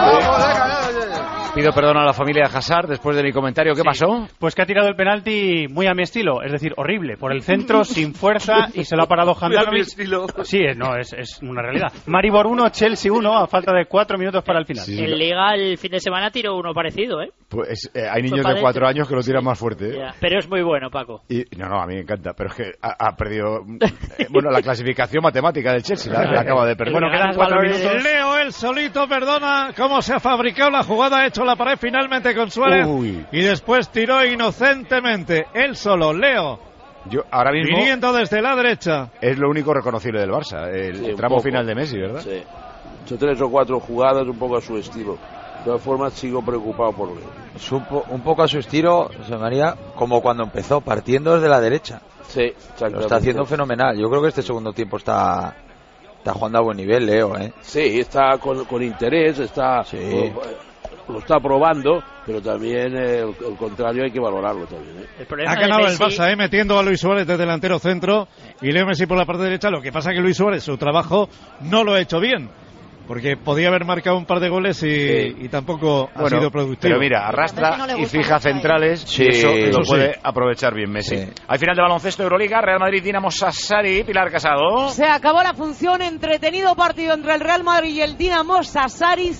Pido perdón a la familia de Hazard después de mi comentario. ¿Qué pasó? Pues que ha tirado el penalti muy a mi estilo, es decir, horrible, por el centro, sin fuerza, y se lo ha parado Handanovic. Sí, es una realidad. Maribor 1, Chelsea 1, a falta de 4 minutos para el final. Sí. En Liga el fin de semana tiró uno parecido, Pues hay niños de 4 años que lo tiran más fuerte, Pero es muy bueno, Paco. No, a mí me encanta, pero es que ha perdido la clasificación matemática del Chelsea, la acaba de perder. Bueno, quedan 4 minutos. Leo el El solito, perdona cómo se ha fabricado la jugada, ha hecho la pared finalmente con Suárez. Y después tiró inocentemente. Él solo, Leo. Yo ahora mismo, viniendo desde la derecha. Es lo único reconocible del Barça, el tramo final de Messi, ¿verdad? Sí. Ha hecho 3 o 4 jugadas un poco a su estilo. De todas formas, sigo preocupado por Leo. Es un poco a su estilo, José María, como cuando empezó, partiendo desde la derecha. Sí, exactamente. Lo está haciendo fenomenal. Yo creo que este segundo tiempo está jugando a buen nivel, Leo, ¿eh? Sí, está con interés, lo está probando, pero también el contrario hay que valorarlo también, ¿eh? Ha ganado el Barça, metiendo a Luis Suárez de delantero centro y Leo Messi por la parte derecha. Lo que pasa es que Luis Suárez su trabajo no lo ha hecho bien, porque podía haber marcado un par de goles y tampoco ha sido productivo. Pero mira, arrastra y fija centrales, y eso lo puede aprovechar bien Messi. Hay final de baloncesto de Euroliga, Real Madrid, Dinamo Sassari, Pilar Casado. Se acabó la función, entretenido partido entre el Real Madrid y el Dinamo Sassari,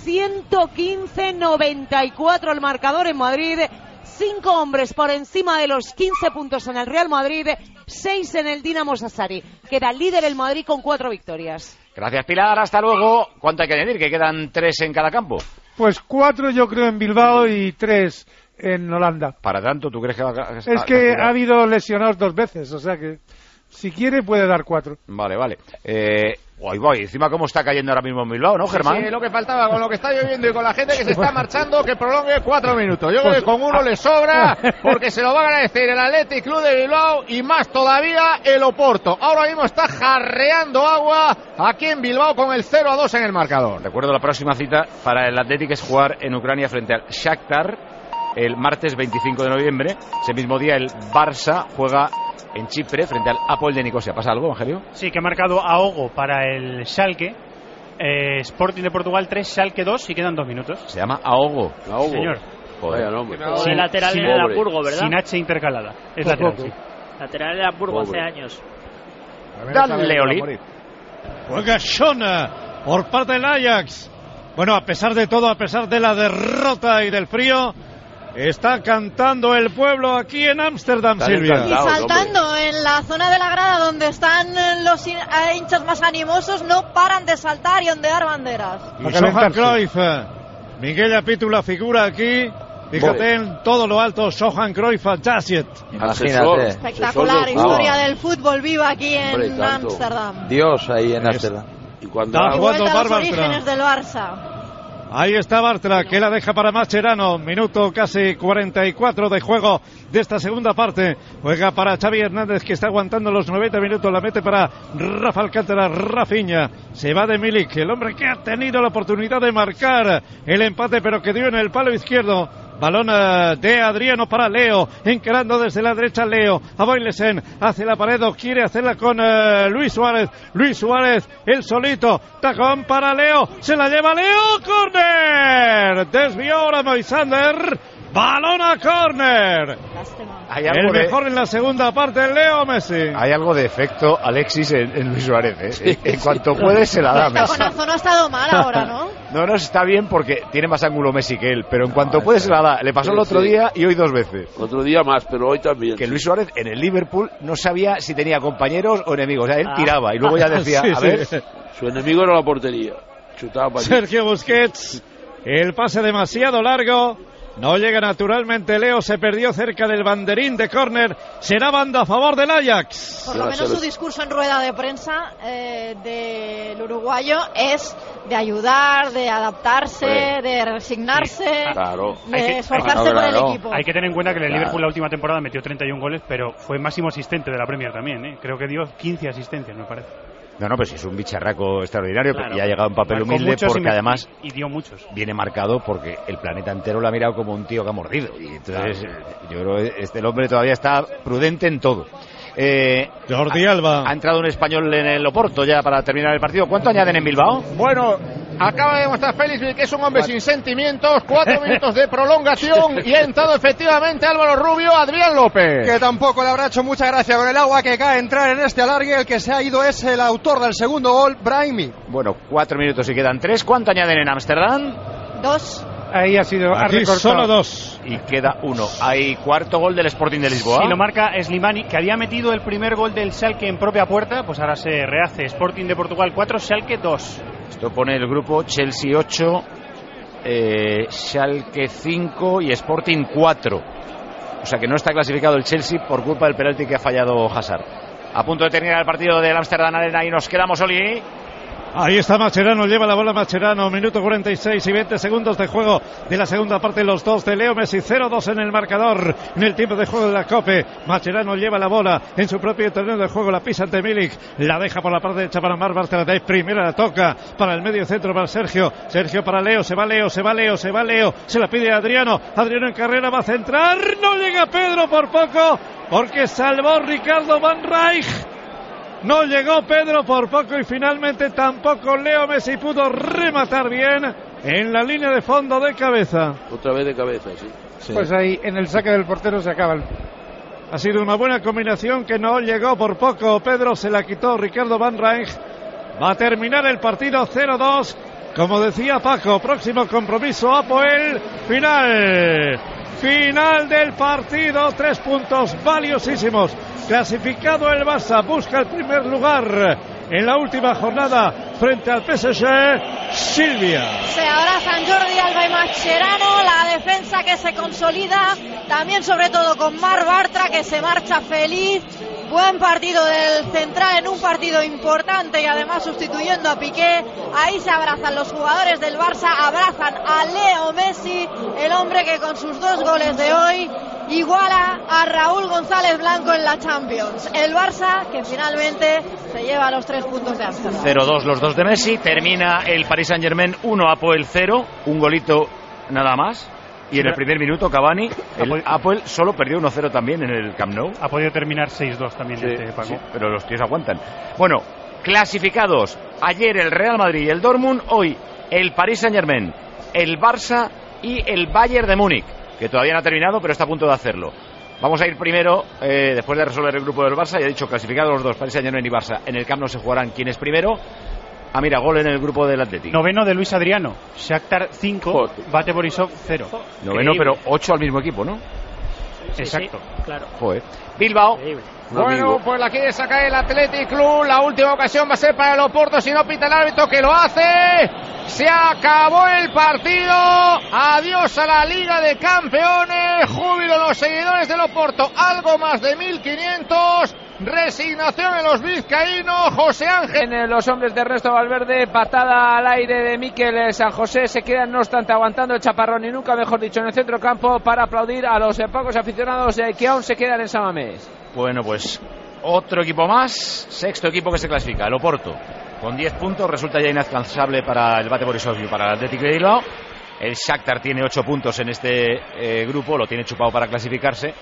115-94 el marcador en Madrid. 5 hombres por encima de los 15 puntos en el Real Madrid, 6 en el Dinamo Sassari. Queda líder el Madrid con 4 victorias. Gracias, Pilar, hasta luego. ¿Cuánto hay que añadir? Que quedan 3 en cada campo. Pues 4 yo creo en Bilbao y 3 en Holanda. ¿Para tanto? ¿Tú crees que va a...? Es que ha habido lesionados 2 veces, o sea que si quiere puede dar 4. Vale. Voy. Encima cómo está cayendo ahora mismo en Bilbao, ¿no, Germán? Sí, lo que faltaba con lo que está lloviendo y con la gente que se está marchando, que prolongue 4 minutos. Yo creo que con uno le sobra, porque se lo va a agradecer el Athletic Club de Bilbao y más todavía el Oporto. Ahora mismo está jarreando agua aquí en Bilbao con el 0-2 en el marcador. Recuerdo, la próxima cita para el Athletic es jugar en Ucrania frente al Shakhtar el martes 25 de noviembre. Ese mismo día el Barça juega en Chipre frente al Apoel de Nicosia. ¿Pasa algo, Evangelio? Sí, que ha marcado Ahogo para el Schalke, Sporting de Portugal 3, Schalke 2 y quedan 2 minutos. Se llama Ahogo. Señor. Joder. Sí, lateral en el Hamburgo, ¿verdad? Sin H intercalada. Es lateral, sí. Lateral en el Hamburgo hace años. Dan Leoli. Juega Schona por parte del Ajax. Bueno, a pesar de todo, a pesar de la derrota y del frío, está cantando el pueblo aquí en Ámsterdam, Silvia. Y saltando en la zona de la grada donde están los hinchas más animosos, no paran de saltar y ondear banderas. Y Johan Cruyff, Miguel Apítu, la figura aquí. Fíjate en todo lo alto, Johan Cruyff a Jasiet. Imagínate. Espectacular, historia del fútbol viva aquí en Ámsterdam. Dios ahí en Ámsterdam. Y vuelta a los orígenes del Barça. Ahí está Bartra, que la deja para Mascherano. Minuto casi 44 de juego de esta segunda parte. Juega para Xavi Hernández, que está aguantando los 90 minutos. La mete para Rafa Alcántara, Rafinha. Se va de Milik, el hombre que ha tenido la oportunidad de marcar el empate, pero que dio en el palo izquierdo. Balón de Adriano para Leo, encarando desde la derecha Leo, a Boilesen, hace la pared, o quiere hacerla con Luis Suárez, el solito, tacón para Leo, se la lleva Leo, córner, desvió ahora Moisander, balón a córner. El mejor en la segunda parte, Leo Messi. Hay algo de efecto Alexis en Luis Suárez, ¿eh? En cuanto puede se la da Messi. Este conazo no ha estado mal ahora, ¿no? No, está bien porque tiene más ángulo Messi que él, pero en cuanto puede se la da. Le pasó el otro día y hoy 2 veces. Otro día más, pero hoy también. Que Luis Suárez en el Liverpool no sabía si tenía compañeros o enemigos. O sea, él tiraba y luego ya decía, a ver. Su enemigo era la portería. Chutaba para allí. Sergio Busquets, el pase demasiado largo. No llega naturalmente Leo, se perdió cerca del banderín de córner. Será banda a favor del Ajax. Por lo menos su discurso en rueda de prensa del uruguayo es de ayudar, de adaptarse, de resignarse, de esforzarse por el equipo. Hay que tener en cuenta que el Liverpool la última temporada metió 31 goles, pero fue máximo asistente de la Premier también, ¿eh? Creo que dio 15 asistencias, me parece. No, pues es un bicharraco extraordinario, claro, y ha llegado en papel humilde porque además y dio muchos. Viene marcado porque el planeta entero lo ha mirado como un tío que ha mordido. Y entonces yo creo que el hombre todavía está prudente en todo. Jordi Alba. Ha entrado un español en el Oporto ya para terminar el partido. ¿Cuánto añaden en Bilbao? Bueno, acaba de demostrar Félix que es un hombre sin sentimientos. 4 minutos de prolongación y ha entrado efectivamente Álvaro Rubio, Adrián López. Que tampoco le habrá hecho mucha gracia con el agua que cae a entrar en este alargue. El que se ha ido es el autor del segundo gol, Brahimi. Bueno, 4 minutos y quedan 3. ¿Cuánto añaden en Ámsterdam? 2. Ahí ha sido solo 2. Y queda 1. Hay cuarto gol del Sporting de Lisboa. Sí, lo marca Slimani, que había metido el primer gol del Schalke en propia puerta. Pues ahora se rehace. Sporting de Portugal 4, Schalke 2. Esto pone el grupo Chelsea 8, Schalke 5 y Sporting 4. O sea que no está clasificado el Chelsea por culpa del penalti que ha fallado Hazard. A punto de terminar el partido del Amsterdam Arena y nos quedamos, Oli. Ahí está Mascherano, lleva la bola Mascherano, minuto 46 y 20 segundos de juego de la segunda parte, los dos de Leo Messi, 0-2 en el marcador, en el tiempo de juego de la Cope. Mascherano lleva la bola en su propio terreno de juego, la pisa ante Milik, la deja por la parte derecha para Marc Bartra, primera la toca para el medio centro para Sergio para Leo, se va Leo, se la pide Adriano en carrera, va a centrar, no llega Pedro por poco, porque salvó Ricardo Van Rijk. No llegó Pedro por poco y finalmente tampoco Leo Messi pudo rematar bien en la línea de fondo de cabeza. Otra vez de cabeza, sí. Pues ahí en el saque del portero se acaban. Ha sido una buena combinación que no llegó por poco. Pedro se la quitó Ricardo Van Rijk. Va a terminar el partido 0-2. Como decía Paco, próximo compromiso Apoel. Final del partido, 3 puntos valiosísimos. Clasificado el Barça, busca el primer lugar en la última jornada frente al PSG. Silvia. Se abrazan Jordi Alba y Mascherano, la defensa que se consolida, también sobre todo con Marc Bartra que se marcha feliz. Buen partido del central en un partido importante y además sustituyendo a Piqué. Ahí se abrazan los jugadores del Barça, abrazan a Leo Messi, el hombre que con sus 2 goles de hoy iguala a Raúl González Blanco en la Champions. El Barça que finalmente se lleva los 3 puntos de Amsterdam. 0-2 los 2 de Messi, termina el Paris Saint-Germain 1, Apoel 0, un golito nada más. Y en el primer minuto Cavani, el Apoel solo perdió 1-0 también en el Camp Nou. Ha podido terminar 6-2 también, Paco. Sí, pero los tíos aguantan. Bueno, clasificados. Ayer el Real Madrid y el Dortmund, hoy el Paris Saint-Germain, el Barça y el Bayern de Múnich, que todavía no ha terminado, pero está a punto de hacerlo. Vamos a ir primero, después de resolver el grupo del Barça, ya he dicho, clasificados los dos, Paris Saint-Germain y Barça. En el Camp Nou se jugarán quién es primero. Ah, mira, gol en el grupo del Atlético. Noveno de Luis Adriano. Shakhtar 5, Bate Borisov 0. Noveno, pero 8 al mismo equipo, ¿no? Sí, exacto. Sí, claro. Joder. Bilbao. Bueno, pues la quiere sacar el Athletic Club. La última ocasión va a ser para el Oporto. Si no pita el árbitro, que lo hace. Se acabó el partido. Adiós a la Liga de Campeones. Júbilo en los seguidores del Oporto. Algo más de 1.500. Resignación en los vizcaínos. José Ángel. En los hombres de Ernesto Valverde, patada al aire de Mikel San José. Se quedan, no obstante, aguantando el chaparrón y nunca mejor dicho en el centro campo para aplaudir a los pocos aficionados que aún se quedan en San Mamés. Bueno, pues otro equipo más, sexto equipo que se clasifica, el Oporto, con 10 puntos, resulta ya inalcanzable para el Bate Borisov y para el Atlético de Bilbao. El Shakhtar tiene 8 puntos en este grupo, lo tiene chupado para clasificarse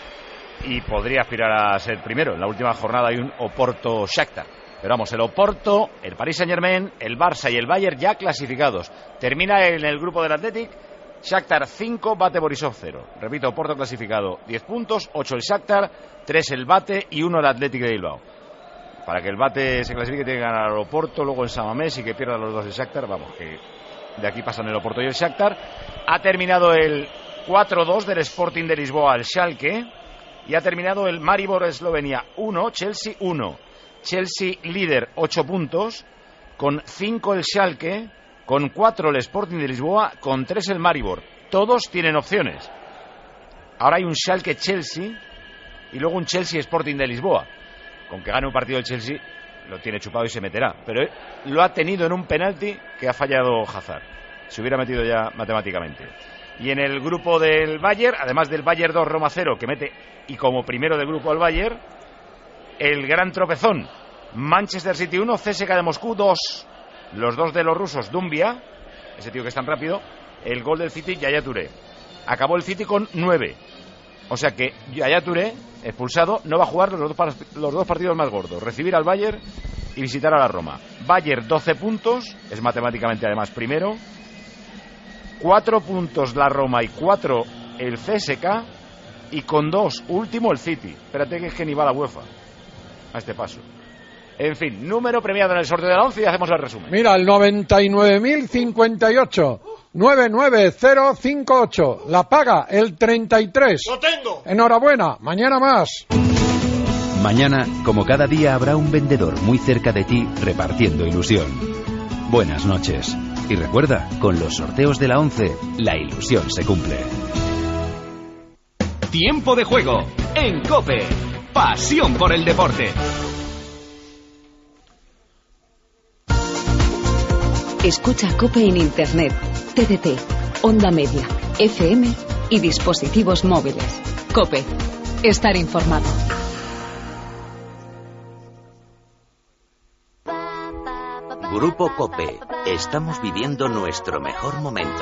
y podría aspirar a ser primero. En la última jornada hay un Oporto-Shakhtar. Pero vamos, el Oporto, el Paris Saint-Germain, el Barça y el Bayern ya clasificados. Termina en el grupo del Athletic, Shakhtar 5, Bate Borisov 0. Repito, Oporto clasificado 10 puntos, 8 el Shakhtar, 3 el Bate y 1 el Atlético de Bilbao. Para que el Bate se clasifique tiene que ganar al Oporto, luego en San Mamés y que pierda los dos el Shakhtar. Vamos, que de aquí pasan el Oporto y el Shakhtar. Ha terminado el 4-2 del Sporting de Lisboa al Schalke y ha terminado el Maribor Eslovenia 1, Chelsea 1. Chelsea líder 8 puntos, con 5 el Schalke, con 4 el Sporting de Lisboa, con 3 el Maribor. Todos tienen opciones. Ahora hay un Schalke-Chelsea y luego un Chelsea-Sporting de Lisboa. Con que gane un partido el Chelsea, lo tiene chupado y se meterá. Pero lo ha tenido en un penalti que ha fallado Hazard. Se hubiera metido ya matemáticamente. Y en el grupo del Bayern, además del Bayern 2, Roma 0, que mete y como primero del grupo del Bayern, el gran tropezón. Manchester City 1, CSKA de Moscú 2. Los dos de los rusos, Dumbia, ese tío que es tan rápido, el gol del City, Yaya Touré. Acabó el City con 9. O sea que Yaya Touré, expulsado, no va a jugar los dos partidos más gordos. Recibir al Bayern y visitar a la Roma. Bayern 12 puntos, es matemáticamente además primero. 4 puntos la Roma y 4 el CSKA. Y con 2 último el City. Espérate que es que ni va la UEFA a este paso. En fin, número premiado en el sorteo de la 11 y hacemos el resumen. Mira, el 99.058, 99058. La paga el 33. ¡Lo tengo! Enhorabuena, mañana más. Mañana, como cada día, habrá un vendedor muy cerca de ti repartiendo ilusión. buenas noches. Y recuerda, con los sorteos de la 11, la ilusión se cumple. Tiempo de juego en COPE. Pasión por el deporte. Escucha COPE en Internet, TDT, onda media, FM y dispositivos móviles. COPE. Estar informado. Grupo COPE. Estamos viviendo nuestro mejor momento.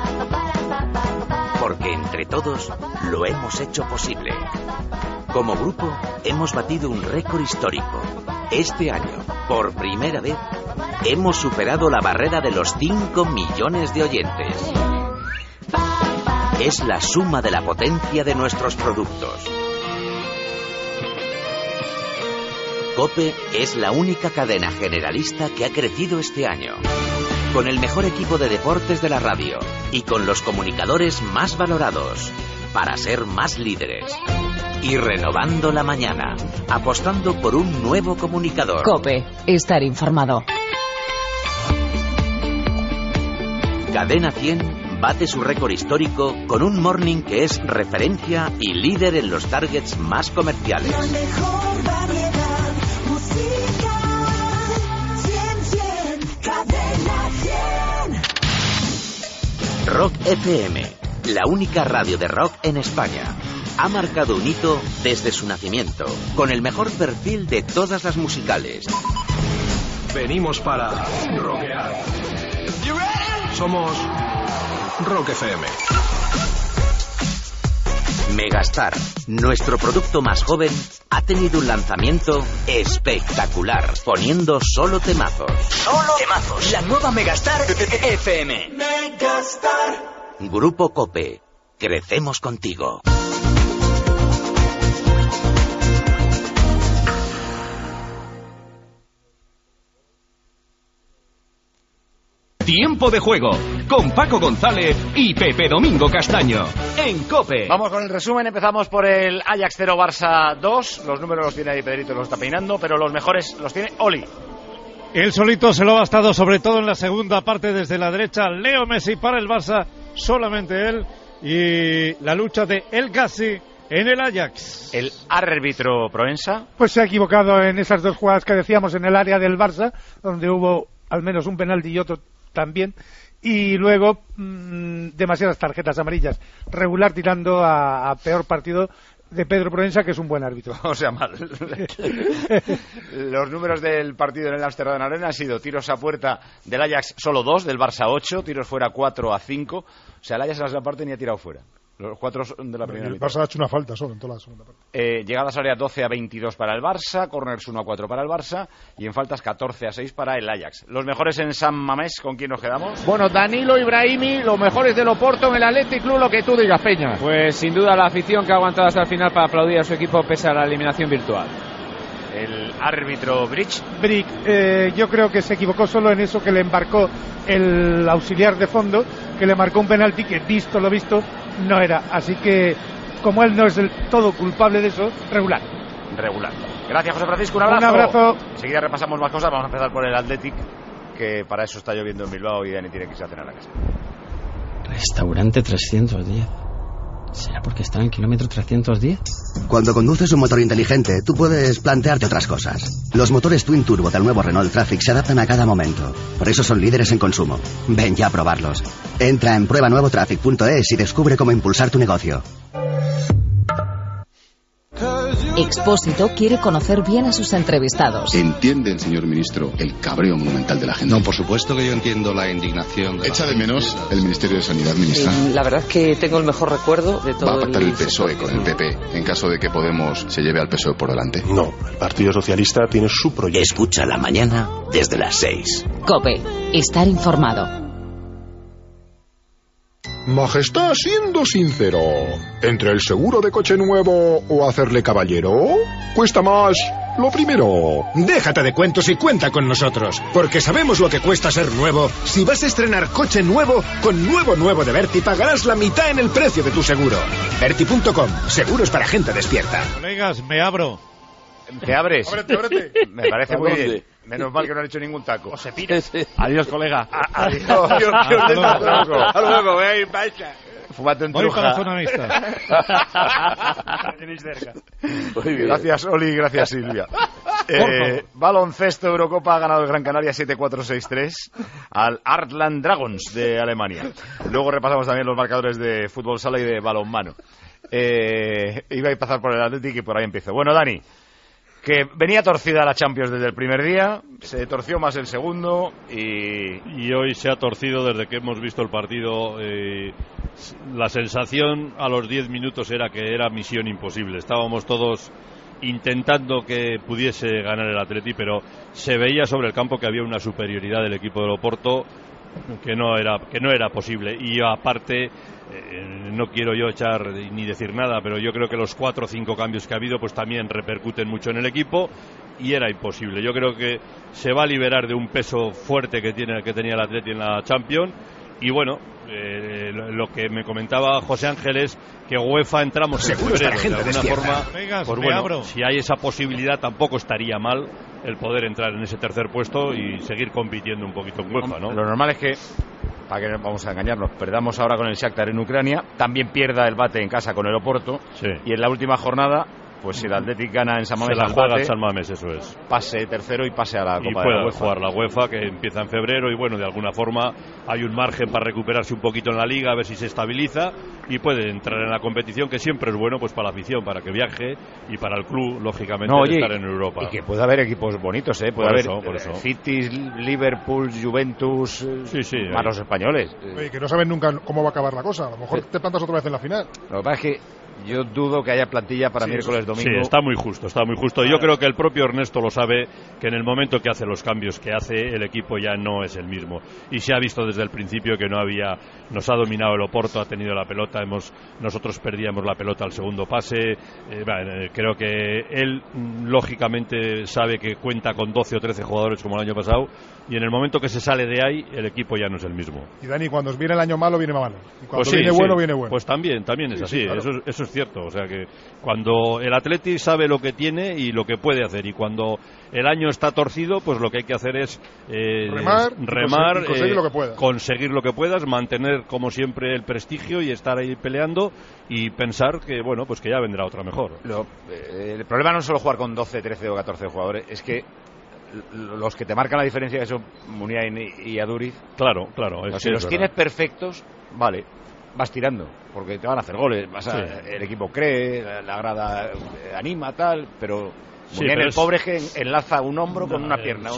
Porque entre todos lo hemos hecho posible. Como grupo hemos batido un récord histórico. Este año, por primera vez, hemos superado la barrera de los 5 millones de oyentes. Es la suma de la potencia de nuestros productos. COPE es la única cadena generalista que ha crecido este año. Con el mejor equipo de deportes de la radio y con los comunicadores más valorados para ser más líderes. Y renovando la mañana, apostando por un nuevo comunicador. COPE. Estar informado. Cadena 100 bate su récord histórico con un morning que es referencia y líder en los targets más comerciales. La mejor variedad musical. 100, Cadena 100. Rock FM, la única radio de rock en España. Ha marcado un hito desde su nacimiento, con el mejor perfil de todas las musicales. Venimos para rockear. Somos Rock FM. Megastar, nuestro producto más joven, ha tenido un lanzamiento espectacular, poniendo solo temazos. Solo temazos. La nueva Megastar FM. Megastar. Grupo COPE. Crecemos contigo. Tiempo de juego con Paco González y Pepe Domingo Castaño en COPE. Vamos con el resumen. Empezamos por el Ajax 0 Barça 2. Los números los tiene ahí Pedrito, los está peinando, pero los mejores los tiene Oli. Él solito se lo ha bastado, sobre todo en la segunda parte desde la derecha. Leo Messi para el Barça, solamente él, y la lucha de El Gassi en el Ajax. El árbitro Proensa pues se ha equivocado en esas dos jugadas que decíamos en el área del Barça, donde hubo al menos un penalti y otro también, y luego demasiadas tarjetas amarillas. Regular tirando a peor partido de Pedro Proensa, que es un buen árbitro. O sea, mal. Los números del partido en el Amsterdam Arena han sido tiros a puerta del Ajax solo 2, del Barça 8, tiros fuera 4-5. O sea, el Ajax en la segunda parte ni ha tirado fuera. Los 4 de la primera mitad. El Barça ha hecho una falta solo en toda la segunda parte. Llegadas a área 12-22 para el Barça, corners 1-4 para el Barça y en faltas 14-6 para el Ajax. Los mejores en San Mamés, ¿con quién nos quedamos? Bueno, Danilo Ibrahimi, los mejores del Oporto en el Athletic Club, lo que tú digas, Peña. Pues sin duda la afición que ha aguantado hasta el final para aplaudir a su equipo pese a la eliminación virtual. El árbitro Brick, yo creo que se equivocó solo en eso, que le embarcó el auxiliar de fondo, que le marcó un penalti que, visto lo visto, no era. Así que, como él no es del todo culpable de eso, regular. Gracias, José Francisco, un abrazo. Un abrazo. Enseguida repasamos más cosas. Vamos a empezar por el Athletic, que para eso está lloviendo en Bilbao y Dani tiene que irse a cenar a la casa. Restaurante 310. ¿Será porque está en el kilómetro 310? Cuando conduces un motor inteligente, tú puedes plantearte otras cosas. Los motores Twin Turbo del nuevo Renault Traffic se adaptan a cada momento. Por eso son líderes en consumo. Ven ya a probarlos. Entra en pruebanuevotraffic.es y descubre cómo impulsar tu negocio. Expósito quiere conocer bien a sus entrevistados. ¿Entiende el señor ministro el cabreo monumental de la gente? No, por supuesto que yo entiendo la indignación. ¿Echa de menos el Ministerio de Sanidad, ministra? La verdad es que tengo el mejor recuerdo de todo. ¿Va a pactar el PSOE con el PP en caso de que Podemos se lleve al PSOE por delante? No, el Partido Socialista tiene su proyecto. Escucha la mañana desde las 6. COPE. Estar informado. Majestad, siendo sincero, ¿entre el seguro de coche nuevo o hacerle caballero? ¿Cuesta más lo primero? Déjate de cuentos y cuenta con nosotros, porque sabemos lo que cuesta ser nuevo. Si vas a estrenar coche nuevo, con nuevo de Berti pagarás la mitad en el precio de tu seguro. Berti.com, seguros para gente despierta. Colegas, me abro. ¿Te abres? Ábrete. Me parece muy bien. Menos mal que no han hecho ningún taco. O se pira. Adiós, colega. Adiós. Hasta luego, vaya. Fúmate un Voy truja. para la zona mixta. Tenéis cerca. Gracias, Oli, gracias, Silvia. Baloncesto Eurocopa ha ganado el Gran Canaria 7-4-6-3 al Artland Dragons de Alemania. Luego repasamos también los marcadores de fútbol sala y de balonmano. Iba a pasar por el Athletic y por ahí empiezo. Bueno, Dani, que venía torcida la Champions desde el primer día, se torció más el segundo y hoy se ha torcido desde que hemos visto el partido. La sensación a los 10 minutos era que era misión imposible. Estábamos todos intentando que pudiese ganar el Atleti, pero se veía sobre el campo que había una superioridad del equipo del Oporto que no era posible. Y aparte, no quiero yo echar ni decir nada, pero yo creo que los 4 o 5 cambios que ha habido pues también repercuten mucho en el equipo y era imposible. Yo creo que se va a liberar de un peso fuerte que tenía el Atleti en la Champions. Y bueno, lo que me comentaba José Ángeles, que UEFA entramos en febrero, de alguna forma, pues bueno, si hay esa posibilidad tampoco estaría mal el poder entrar en ese tercer puesto y seguir compitiendo un poquito en UEFA, ¿no? Lo normal es que, para que no vamos a engañarnos, perdamos ahora con el Shakhtar en Ucrania, también pierda el bate en casa con el Oporto, y en la última jornada, pues si el Athletic gana en San Mamés, se la juega en San Mamés, eso es. Pase tercero y pase a la Copa de la UEFA. Jugar la UEFA, que empieza en febrero, y bueno, de alguna forma hay un margen para recuperarse un poquito en la Liga, a ver si se estabiliza, y puede entrar en la competición, que siempre es bueno pues para la afición, para que viaje, y para el club, lógicamente, estar en Europa. Y que puede haber equipos bonitos, puede por eso. City, Liverpool, Juventus, más los españoles. Oye, que no saben nunca cómo va a acabar la cosa, a lo mejor te plantas otra vez en la final. Lo que pasa es que yo dudo que haya plantilla para miércoles, domingo. Sí, está muy justo. Yo creo que el propio Ernesto lo sabe, que en el momento que hace los cambios que hace, el equipo ya no es el mismo. Y se ha visto desde el principio que nos ha dominado el Oporto, ha tenido la pelota, nosotros perdíamos la pelota al segundo pase. Creo que él, lógicamente, sabe que cuenta con 12 o 13 jugadores como el año pasado, y en el momento que se sale de ahí, el equipo ya no es el mismo. Y Dani, cuando viene el año malo, viene malo. Y cuando viene bueno, viene bueno. Pues también es así, claro. Eso es cierto. O sea que cuando el Atleti sabe lo que tiene y lo que puede hacer, y cuando el año está torcido, pues lo que hay que hacer es remar, conseguir lo que puedas, mantener como siempre el prestigio y estar ahí peleando y pensar que bueno, pues que ya vendrá otra mejor. El problema no es solo jugar con 12, 13 o 14 jugadores, es que los que te marcan la diferencia, que son Muniain y Aduriz, claro, si los tienes perfectos, vale, vas tirando, porque te van a hacer goles, el equipo cree, la grada anima, tal, pero Muniain, el pobre, que enlaza un hombro con una pierna.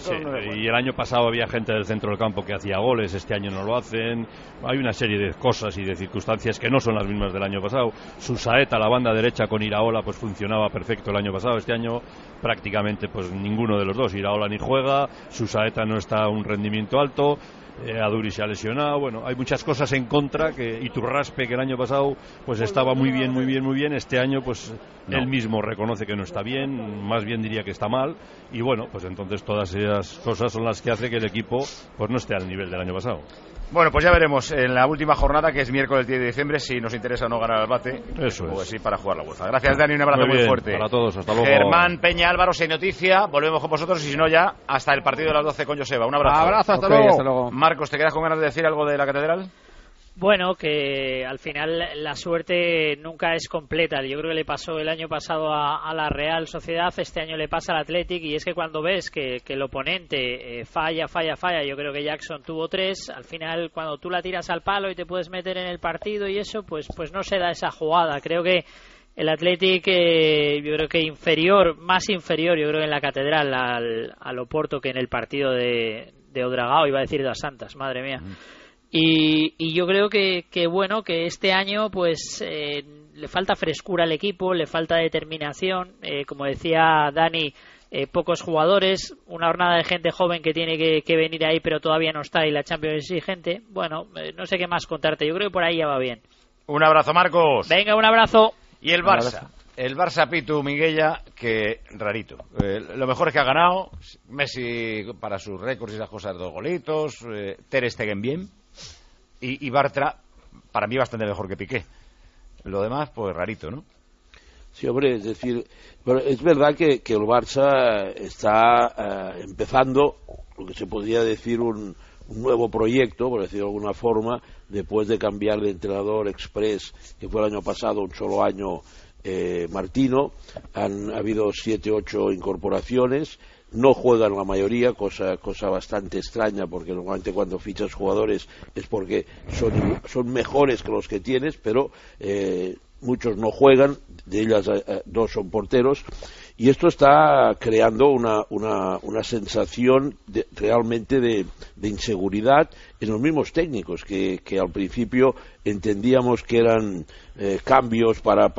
Y el año pasado había gente del centro del campo que hacía goles, este año no lo hacen. Hay una serie de cosas y de circunstancias que no son las mismas del año pasado. Susaeta, la banda derecha con Iraola, pues funcionaba perfecto el año pasado. Este año prácticamente pues ninguno de los dos. Iraola ni juega, Susaeta no está a un rendimiento alto. Aduri se ha lesionado. Bueno, hay muchas cosas en contra, que Iturraspe, que el año pasado pues estaba muy bien, este año pues él mismo reconoce que no está bien, más bien diría que está mal, y bueno, pues entonces todas esas cosas son las que hace que el equipo pues no esté al nivel del año pasado. Bueno, pues ya veremos en la última jornada, que es miércoles 10 de diciembre, si nos interesa o no ganar el bate. Eso es. Pues sí, para jugar la UEFA. Gracias, Dani, un abrazo muy fuerte. Para todos, hasta luego. Germán, Peña, Álvaro, sin noticia. Volvemos con vosotros, y si no ya, hasta el partido de las 12 con Joseba. Un abrazo. Abrazo, hasta luego. Marcos, ¿te quedas con ganas de decir algo de la catedral? Bueno, que al final la suerte nunca es completa. Yo creo que le pasó el año pasado a la Real Sociedad, este año le pasa al Athletic, y es que cuando ves que el oponente falla, yo creo que Jackson tuvo 3, al final cuando tú la tiras al palo y te puedes meter en el partido y eso, pues no se da esa jugada. Creo que el Athletic, yo creo que más inferior, yo creo, en la catedral al Oporto que en el partido de Odragao, iba a decir de las Santas, madre mía. Y yo creo que bueno, que este año pues le falta frescura al equipo, le falta determinación, como decía Dani, pocos jugadores, una jornada de gente joven que tiene que venir ahí pero todavía no está, y la Champions es exigente. Bueno, no sé qué más contarte, yo creo que por ahí ya va bien. Un abrazo, Marcos. Venga, un abrazo. Y el Barça. El Barça, Pitu, Miguella, que rarito. Lo mejor es que ha ganado. Messi para sus récords y esas cosas, 2 golitos. Ter Stegen bien. Y Bartra, para mí, bastante mejor que Piqué. Lo demás, pues rarito, ¿no? Sí, hombre, es decir, bueno, es verdad que el Barça está empezando lo que se podría decir un nuevo proyecto, por decirlo de alguna forma, después de cambiar de entrenador express, que fue el año pasado, un solo año, Martino. Han habido 7, 8 incorporaciones. No juegan la mayoría, cosa bastante extraña, porque normalmente cuando fichas jugadores es porque son mejores que los que tienes, pero muchos no juegan, de ellas 2 son porteros, y esto está creando una sensación realmente de inseguridad en los mismos técnicos, que al principio entendíamos que eran cambios para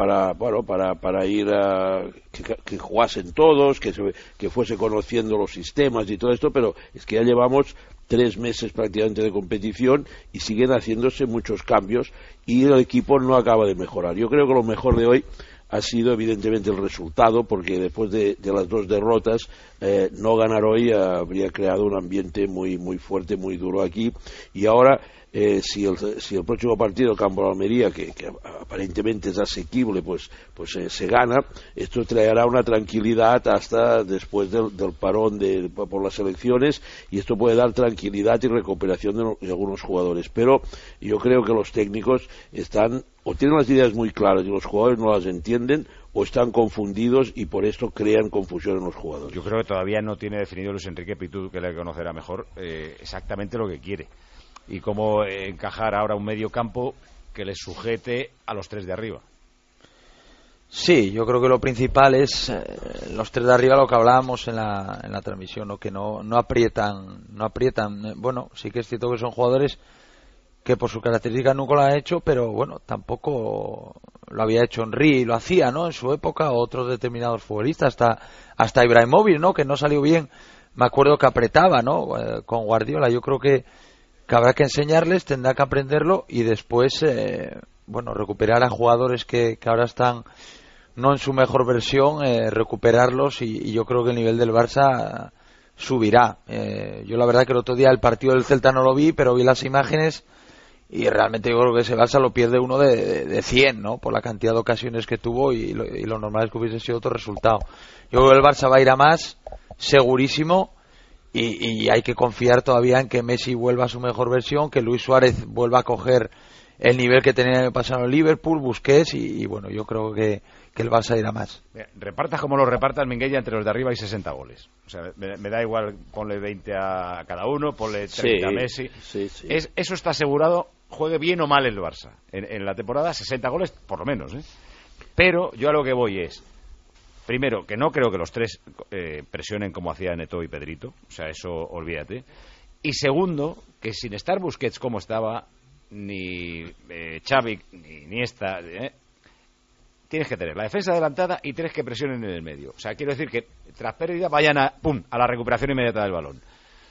ir a que jugasen todos, que fuese conociendo los sistemas y todo esto, pero es que ya llevamos 3 meses prácticamente de competición y siguen haciéndose muchos cambios y el equipo no acaba de mejorar. Yo creo que lo mejor de hoy ha sido evidentemente el resultado, porque después de las 2 derrotas, no ganar hoy habría creado un ambiente muy muy fuerte, muy duro aquí, y ahora si el próximo partido, Campo de Almería, que aparentemente es asequible, pues se gana, esto traerá una tranquilidad hasta después del parón por las elecciones, y esto puede dar tranquilidad y recuperación de algunos jugadores. Pero yo creo que los técnicos o tienen las ideas muy claras y los jugadores no las entienden, o están confundidos y por esto crean confusión en los jugadores. Yo creo que todavía no tiene definido Luis Enrique, Pitu, que le conocerá mejor, exactamente lo que quiere y cómo encajar ahora un medio campo que le sujete a los 3 de arriba. Sí, yo creo que lo principal es los 3 de arriba, lo que hablábamos en la transmisión, ¿no? Que no aprietan. Bueno, sí que es cierto que son jugadores que por su característica nunca lo han hecho, pero bueno, tampoco lo había hecho Henry, lo hacía, ¿no? En su época, otros determinados futbolistas, hasta Ibrahimovic, ¿no? Que no salió bien, me acuerdo que apretaba, ¿no? Con Guardiola. Yo creo que habrá que enseñarles, tendrá que aprenderlo y después, recuperar a jugadores que ahora están no en su mejor versión, recuperarlos y yo creo que el nivel del Barça subirá. Yo la verdad que el otro día el partido del Celta no lo vi, pero vi las imágenes y realmente yo creo que ese Barça lo pierde uno de 100, ¿no? Por la cantidad de ocasiones que tuvo y lo normal es que hubiese sido otro resultado. Yo creo que el Barça va a ir a más, segurísimo, y hay que confiar todavía en que Messi vuelva a su mejor versión, que Luis Suárez vuelva a coger el nivel que tenía el año pasado en Liverpool, Busquets, y bueno, yo creo que el Barça irá más. Repartas como lo repartas, Minguella, entre los de arriba hay 60 goles. O sea, me da igual, ponle 20 a cada uno, ponle 30 a Messi. Sí. Eso está asegurado, juegue bien o mal el Barça. En la temporada 60 goles, por lo menos, ¿eh? Pero yo a lo que voy es, primero, que no creo que los 3 presionen como hacían Eto'o y Pedrito. O sea, eso olvídate. Y segundo, que sin estar Busquets como estaba, ni Xavi, ni Iniesta, tienes que tener la defensa adelantada y 3 que presionen en el medio. O sea, quiero decir que tras pérdida vayan a la recuperación inmediata del balón.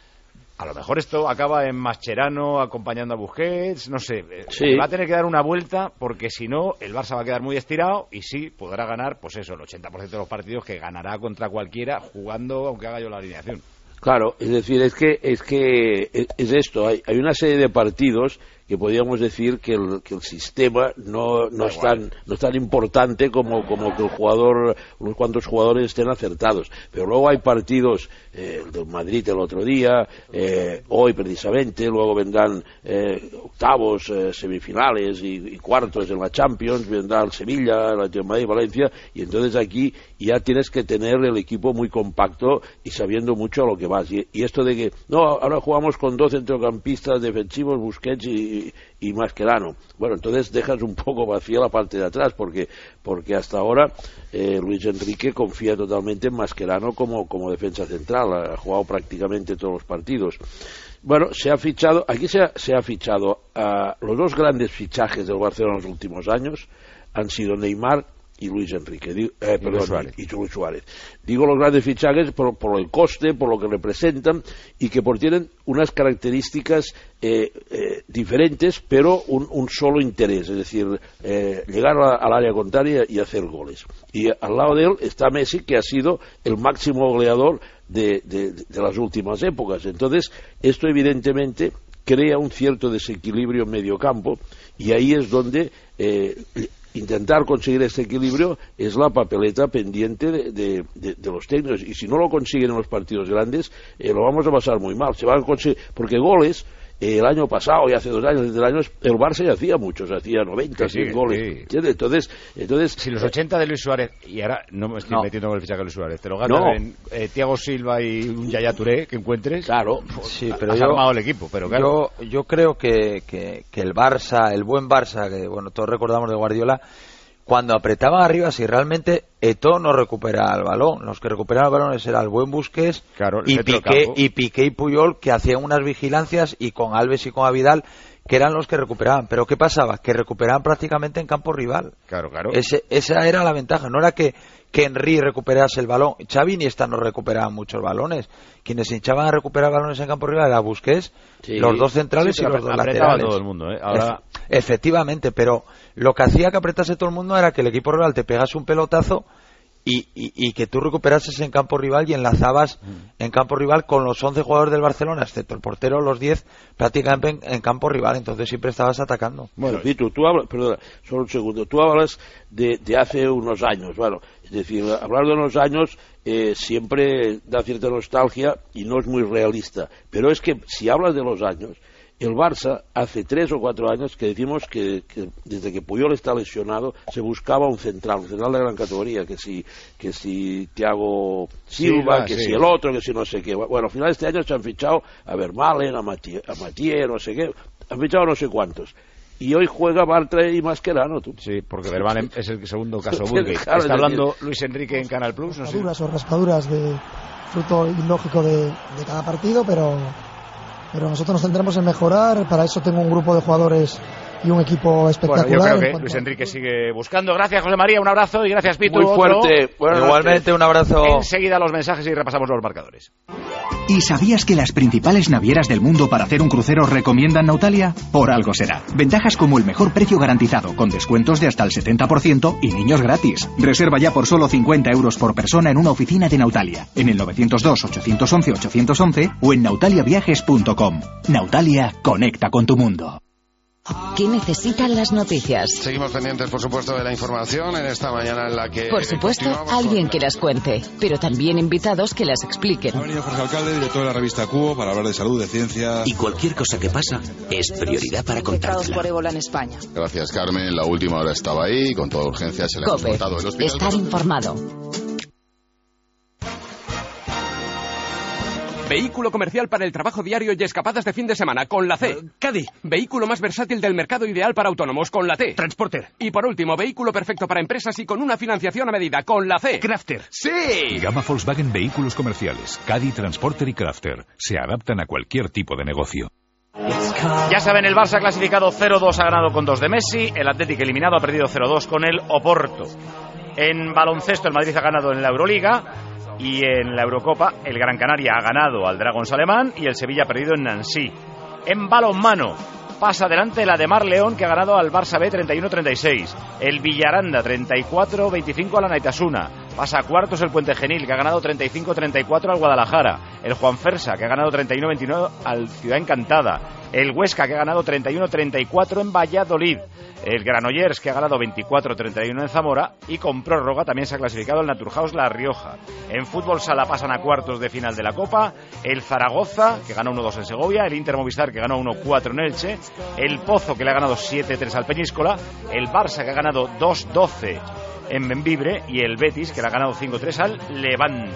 A lo mejor esto acaba en Mascherano acompañando a Busquets, no sé. Sí. Va a tener que dar una vuelta, porque si no, el Barça va a quedar muy estirado y sí, podrá ganar, pues eso, el 80% de los partidos, que ganará contra cualquiera jugando, aunque haga yo la alineación. Claro, es decir, es que es esto, hay una serie de partidos que podríamos decir que el sistema no es tan importante como que el jugador, unos cuantos jugadores estén acertados. Pero luego hay partidos, el del Madrid el otro día, hoy precisamente, luego vendrán octavos, semifinales y cuartos en la Champions, vendrá el Sevilla, el Atlético de Madrid, Valencia, y entonces aquí ya tienes que tener el equipo muy compacto y sabiendo mucho a lo que vas. Y esto de que, no, ahora jugamos con 2 centrocampistas defensivos, Busquets y Mascherano. Bueno, entonces dejas un poco vacía la parte de atrás, porque hasta ahora Luis Enrique confía totalmente en Mascherano como defensa central. Ha jugado prácticamente todos los partidos. Bueno, aquí se ha fichado los 2 grandes fichajes del Barcelona en los últimos años han sido Neymar y Luis Enrique, y Luis Suárez. Digo los grandes fichajes por el coste, por lo que representan, y que tienen unas características diferentes, pero un solo interés, es decir, llegar al área contraria y hacer goles. Y al lado de él está Messi, que ha sido el máximo goleador de las últimas épocas. Entonces, esto evidentemente crea un cierto desequilibrio en medio campo, y ahí es donde intentar conseguir este equilibrio es la papeleta pendiente de los técnicos, y si no lo consiguen en los partidos grandes, lo vamos a pasar muy mal. Se van a conseguir, porque goles, el año pasado y hace 2 años, desde el año, el Barça ya hacía muchos, hacía 90, 100 goles. Sí. Entonces, si los 80 de Luis Suárez, y ahora no me estoy metiendo con el fichaje de Luis Suárez, te lo ganas en Thiago Silva y un Yaya Touré que encuentres. Claro, sí, pero has armado el equipo, pero claro. Yo creo que el Barça, el buen Barça, que bueno, todos recordamos de Guardiola, cuando apretaban arriba, si realmente Eto'o no recupera el balón, los que recuperaban el balón era el buen Busquets, claro, y Piqué y Puyol, que hacían unas vigilancias, y con Alves y con Avidal, que eran los que recuperaban. Pero ¿qué pasaba? Que recuperaban prácticamente en campo rival. Claro. Esa era la ventaja. No era que Henry recuperase el balón. Xavi ni esta no recuperaban muchos balones. Quienes se hinchaban a recuperar balones en campo rival era Busquets, los dos centrales y los dos laterales. Todo el mundo, Ahora... Efectivamente, pero lo que hacía que apretase todo el mundo era que el equipo rival te pegase un pelotazo y que tú recuperases en campo rival y enlazabas en campo rival con los 11 jugadores del Barcelona, excepto el portero, los 10 prácticamente en campo rival. Entonces siempre estabas atacando. Bueno, y tú hablas, perdona, solo un segundo, tú hablas de hace unos años. Bueno, es decir, hablar de unos años siempre da cierta nostalgia y no es muy realista, pero es que si hablas de los años, el Barça hace 3 o 4 años que decimos que desde que Puyol está lesionado se buscaba un central de gran categoría, que si Thiago Silva, si el otro, que si no sé qué. Bueno, al final de este año se han fichado a Vermaelen, a Mathieu, no sé qué, han fichado no sé cuántos. Y hoy juega Bartra y Mascherano, tú. Sí, porque Vermaelen es el segundo caso Burgay. Claro, está hablando Luis Enrique en Canal Plus, no sé. O raspaduras de fruto ilógico de cada partido, pero nosotros nos centramos en mejorar. Para eso tengo un grupo de jugadores y un equipo espectacular. Bueno, yo creo que Luis Enrique sigue buscando. Gracias, José María, un abrazo, y gracias, Pitu. Muy fuerte. Igualmente, un abrazo. Enseguida los mensajes y repasamos los marcadores. ¿Y sabías que las principales navieras del mundo para hacer un crucero recomiendan Nautalia? Por algo será. Ventajas como el mejor precio garantizado, con descuentos de hasta el 70% y niños gratis. Reserva ya por solo 50 euros por persona en una oficina de Nautalia, en el 902-811-811 o en nautaliaviajes.com. Nautalia, conecta con tu mundo. ¿Qué necesitan las noticias? Seguimos pendientes, por supuesto, de la información en esta mañana en la que... Por supuesto, alguien que las cuente, pero también invitados que las expliquen. Ha venido Jorge Alcalde, director de la revista Cubo, para hablar de salud, de ciencia... Y cualquier cosa que pasa es prioridad para contarla. Por ébola en España. Gracias, Carmen. La última hora estaba ahí, con toda urgencia se le ha transportado el hospital. Estar informado. Vehículo comercial para el trabajo diario y escapadas de fin de semana, con la C. Caddy. Vehículo más versátil del mercado, ideal para autónomos, con la T. Transporter. Y por último, vehículo perfecto para empresas y con una financiación a medida, con la C. Crafter. ¡Sí! Gama Volkswagen Vehículos Comerciales, Caddy, Transporter y Crafter. Se adaptan a cualquier tipo de negocio. Ya saben, el Barça clasificado 0-2 ha ganado con 2 de Messi, el Athletic eliminado ha perdido 0-2 con el Oporto. En baloncesto el Madrid ha ganado en la Euroliga. Y en la Eurocopa, el Gran Canaria ha ganado al Dragons alemán y el Sevilla ha perdido en Nancy. En balonmano, pasa adelante la de Mar León, que ha ganado al Barça B 31-36. El Villaranda 34-25 a la Naitasuna. Pasa a cuartos el Puente Genil, que ha ganado 35-34 al Guadalajara. El Juanfersa, que ha ganado 31-29 al Ciudad Encantada. El Huesca, que ha ganado 31-34 en Valladolid. El Granollers, que ha ganado 24-31 en Zamora. Y con prórroga también se ha clasificado el Naturhaus La Rioja. En fútbol sala pasan a cuartos de final de la Copa. El Zaragoza, que ganó 1-2 en Segovia. El Inter Movistar, que ganó 1-4 en Elche. El Pozo, que le ha ganado 7-3 al Peñíscola. El Barça, que ha ganado 2-12 en Bembibre. Y el Betis, que le ha ganado 5-3 al Levante.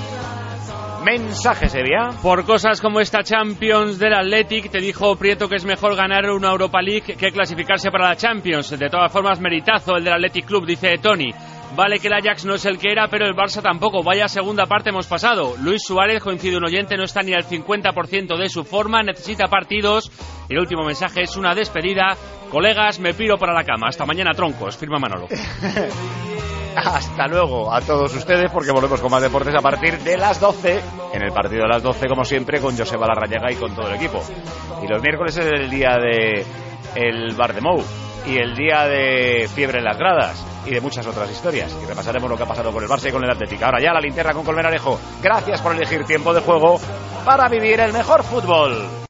Mensaje, Sevilla. Por cosas como esta Champions del Athletic, te dijo Prieto que es mejor ganar una Europa League que clasificarse para la Champions. De todas formas, meritazo el del Athletic Club, dice Tony. Vale que el Ajax no es el que era, pero el Barça tampoco. Vaya segunda parte hemos pasado. Luis Suárez, coincide un oyente, no está ni al 50% de su forma, necesita partidos. Y el último mensaje es una despedida. Colegas, me piro para la cama. Hasta mañana, troncos. Firma Manolo. Hasta luego a todos ustedes, porque volvemos con más deportes a partir de las 12, en el partido de las 12, como siempre, con Joseba Larrañaga y con todo el equipo. Y los miércoles es el día de el Bar de Mou y el día de Fiebre en las Gradas y de muchas otras historias. Y repasaremos lo que ha pasado con el Barça y con el Atlético. Ahora ya la linterna con Colmenarejo. Gracias por elegir Tiempo de Juego para vivir el mejor fútbol.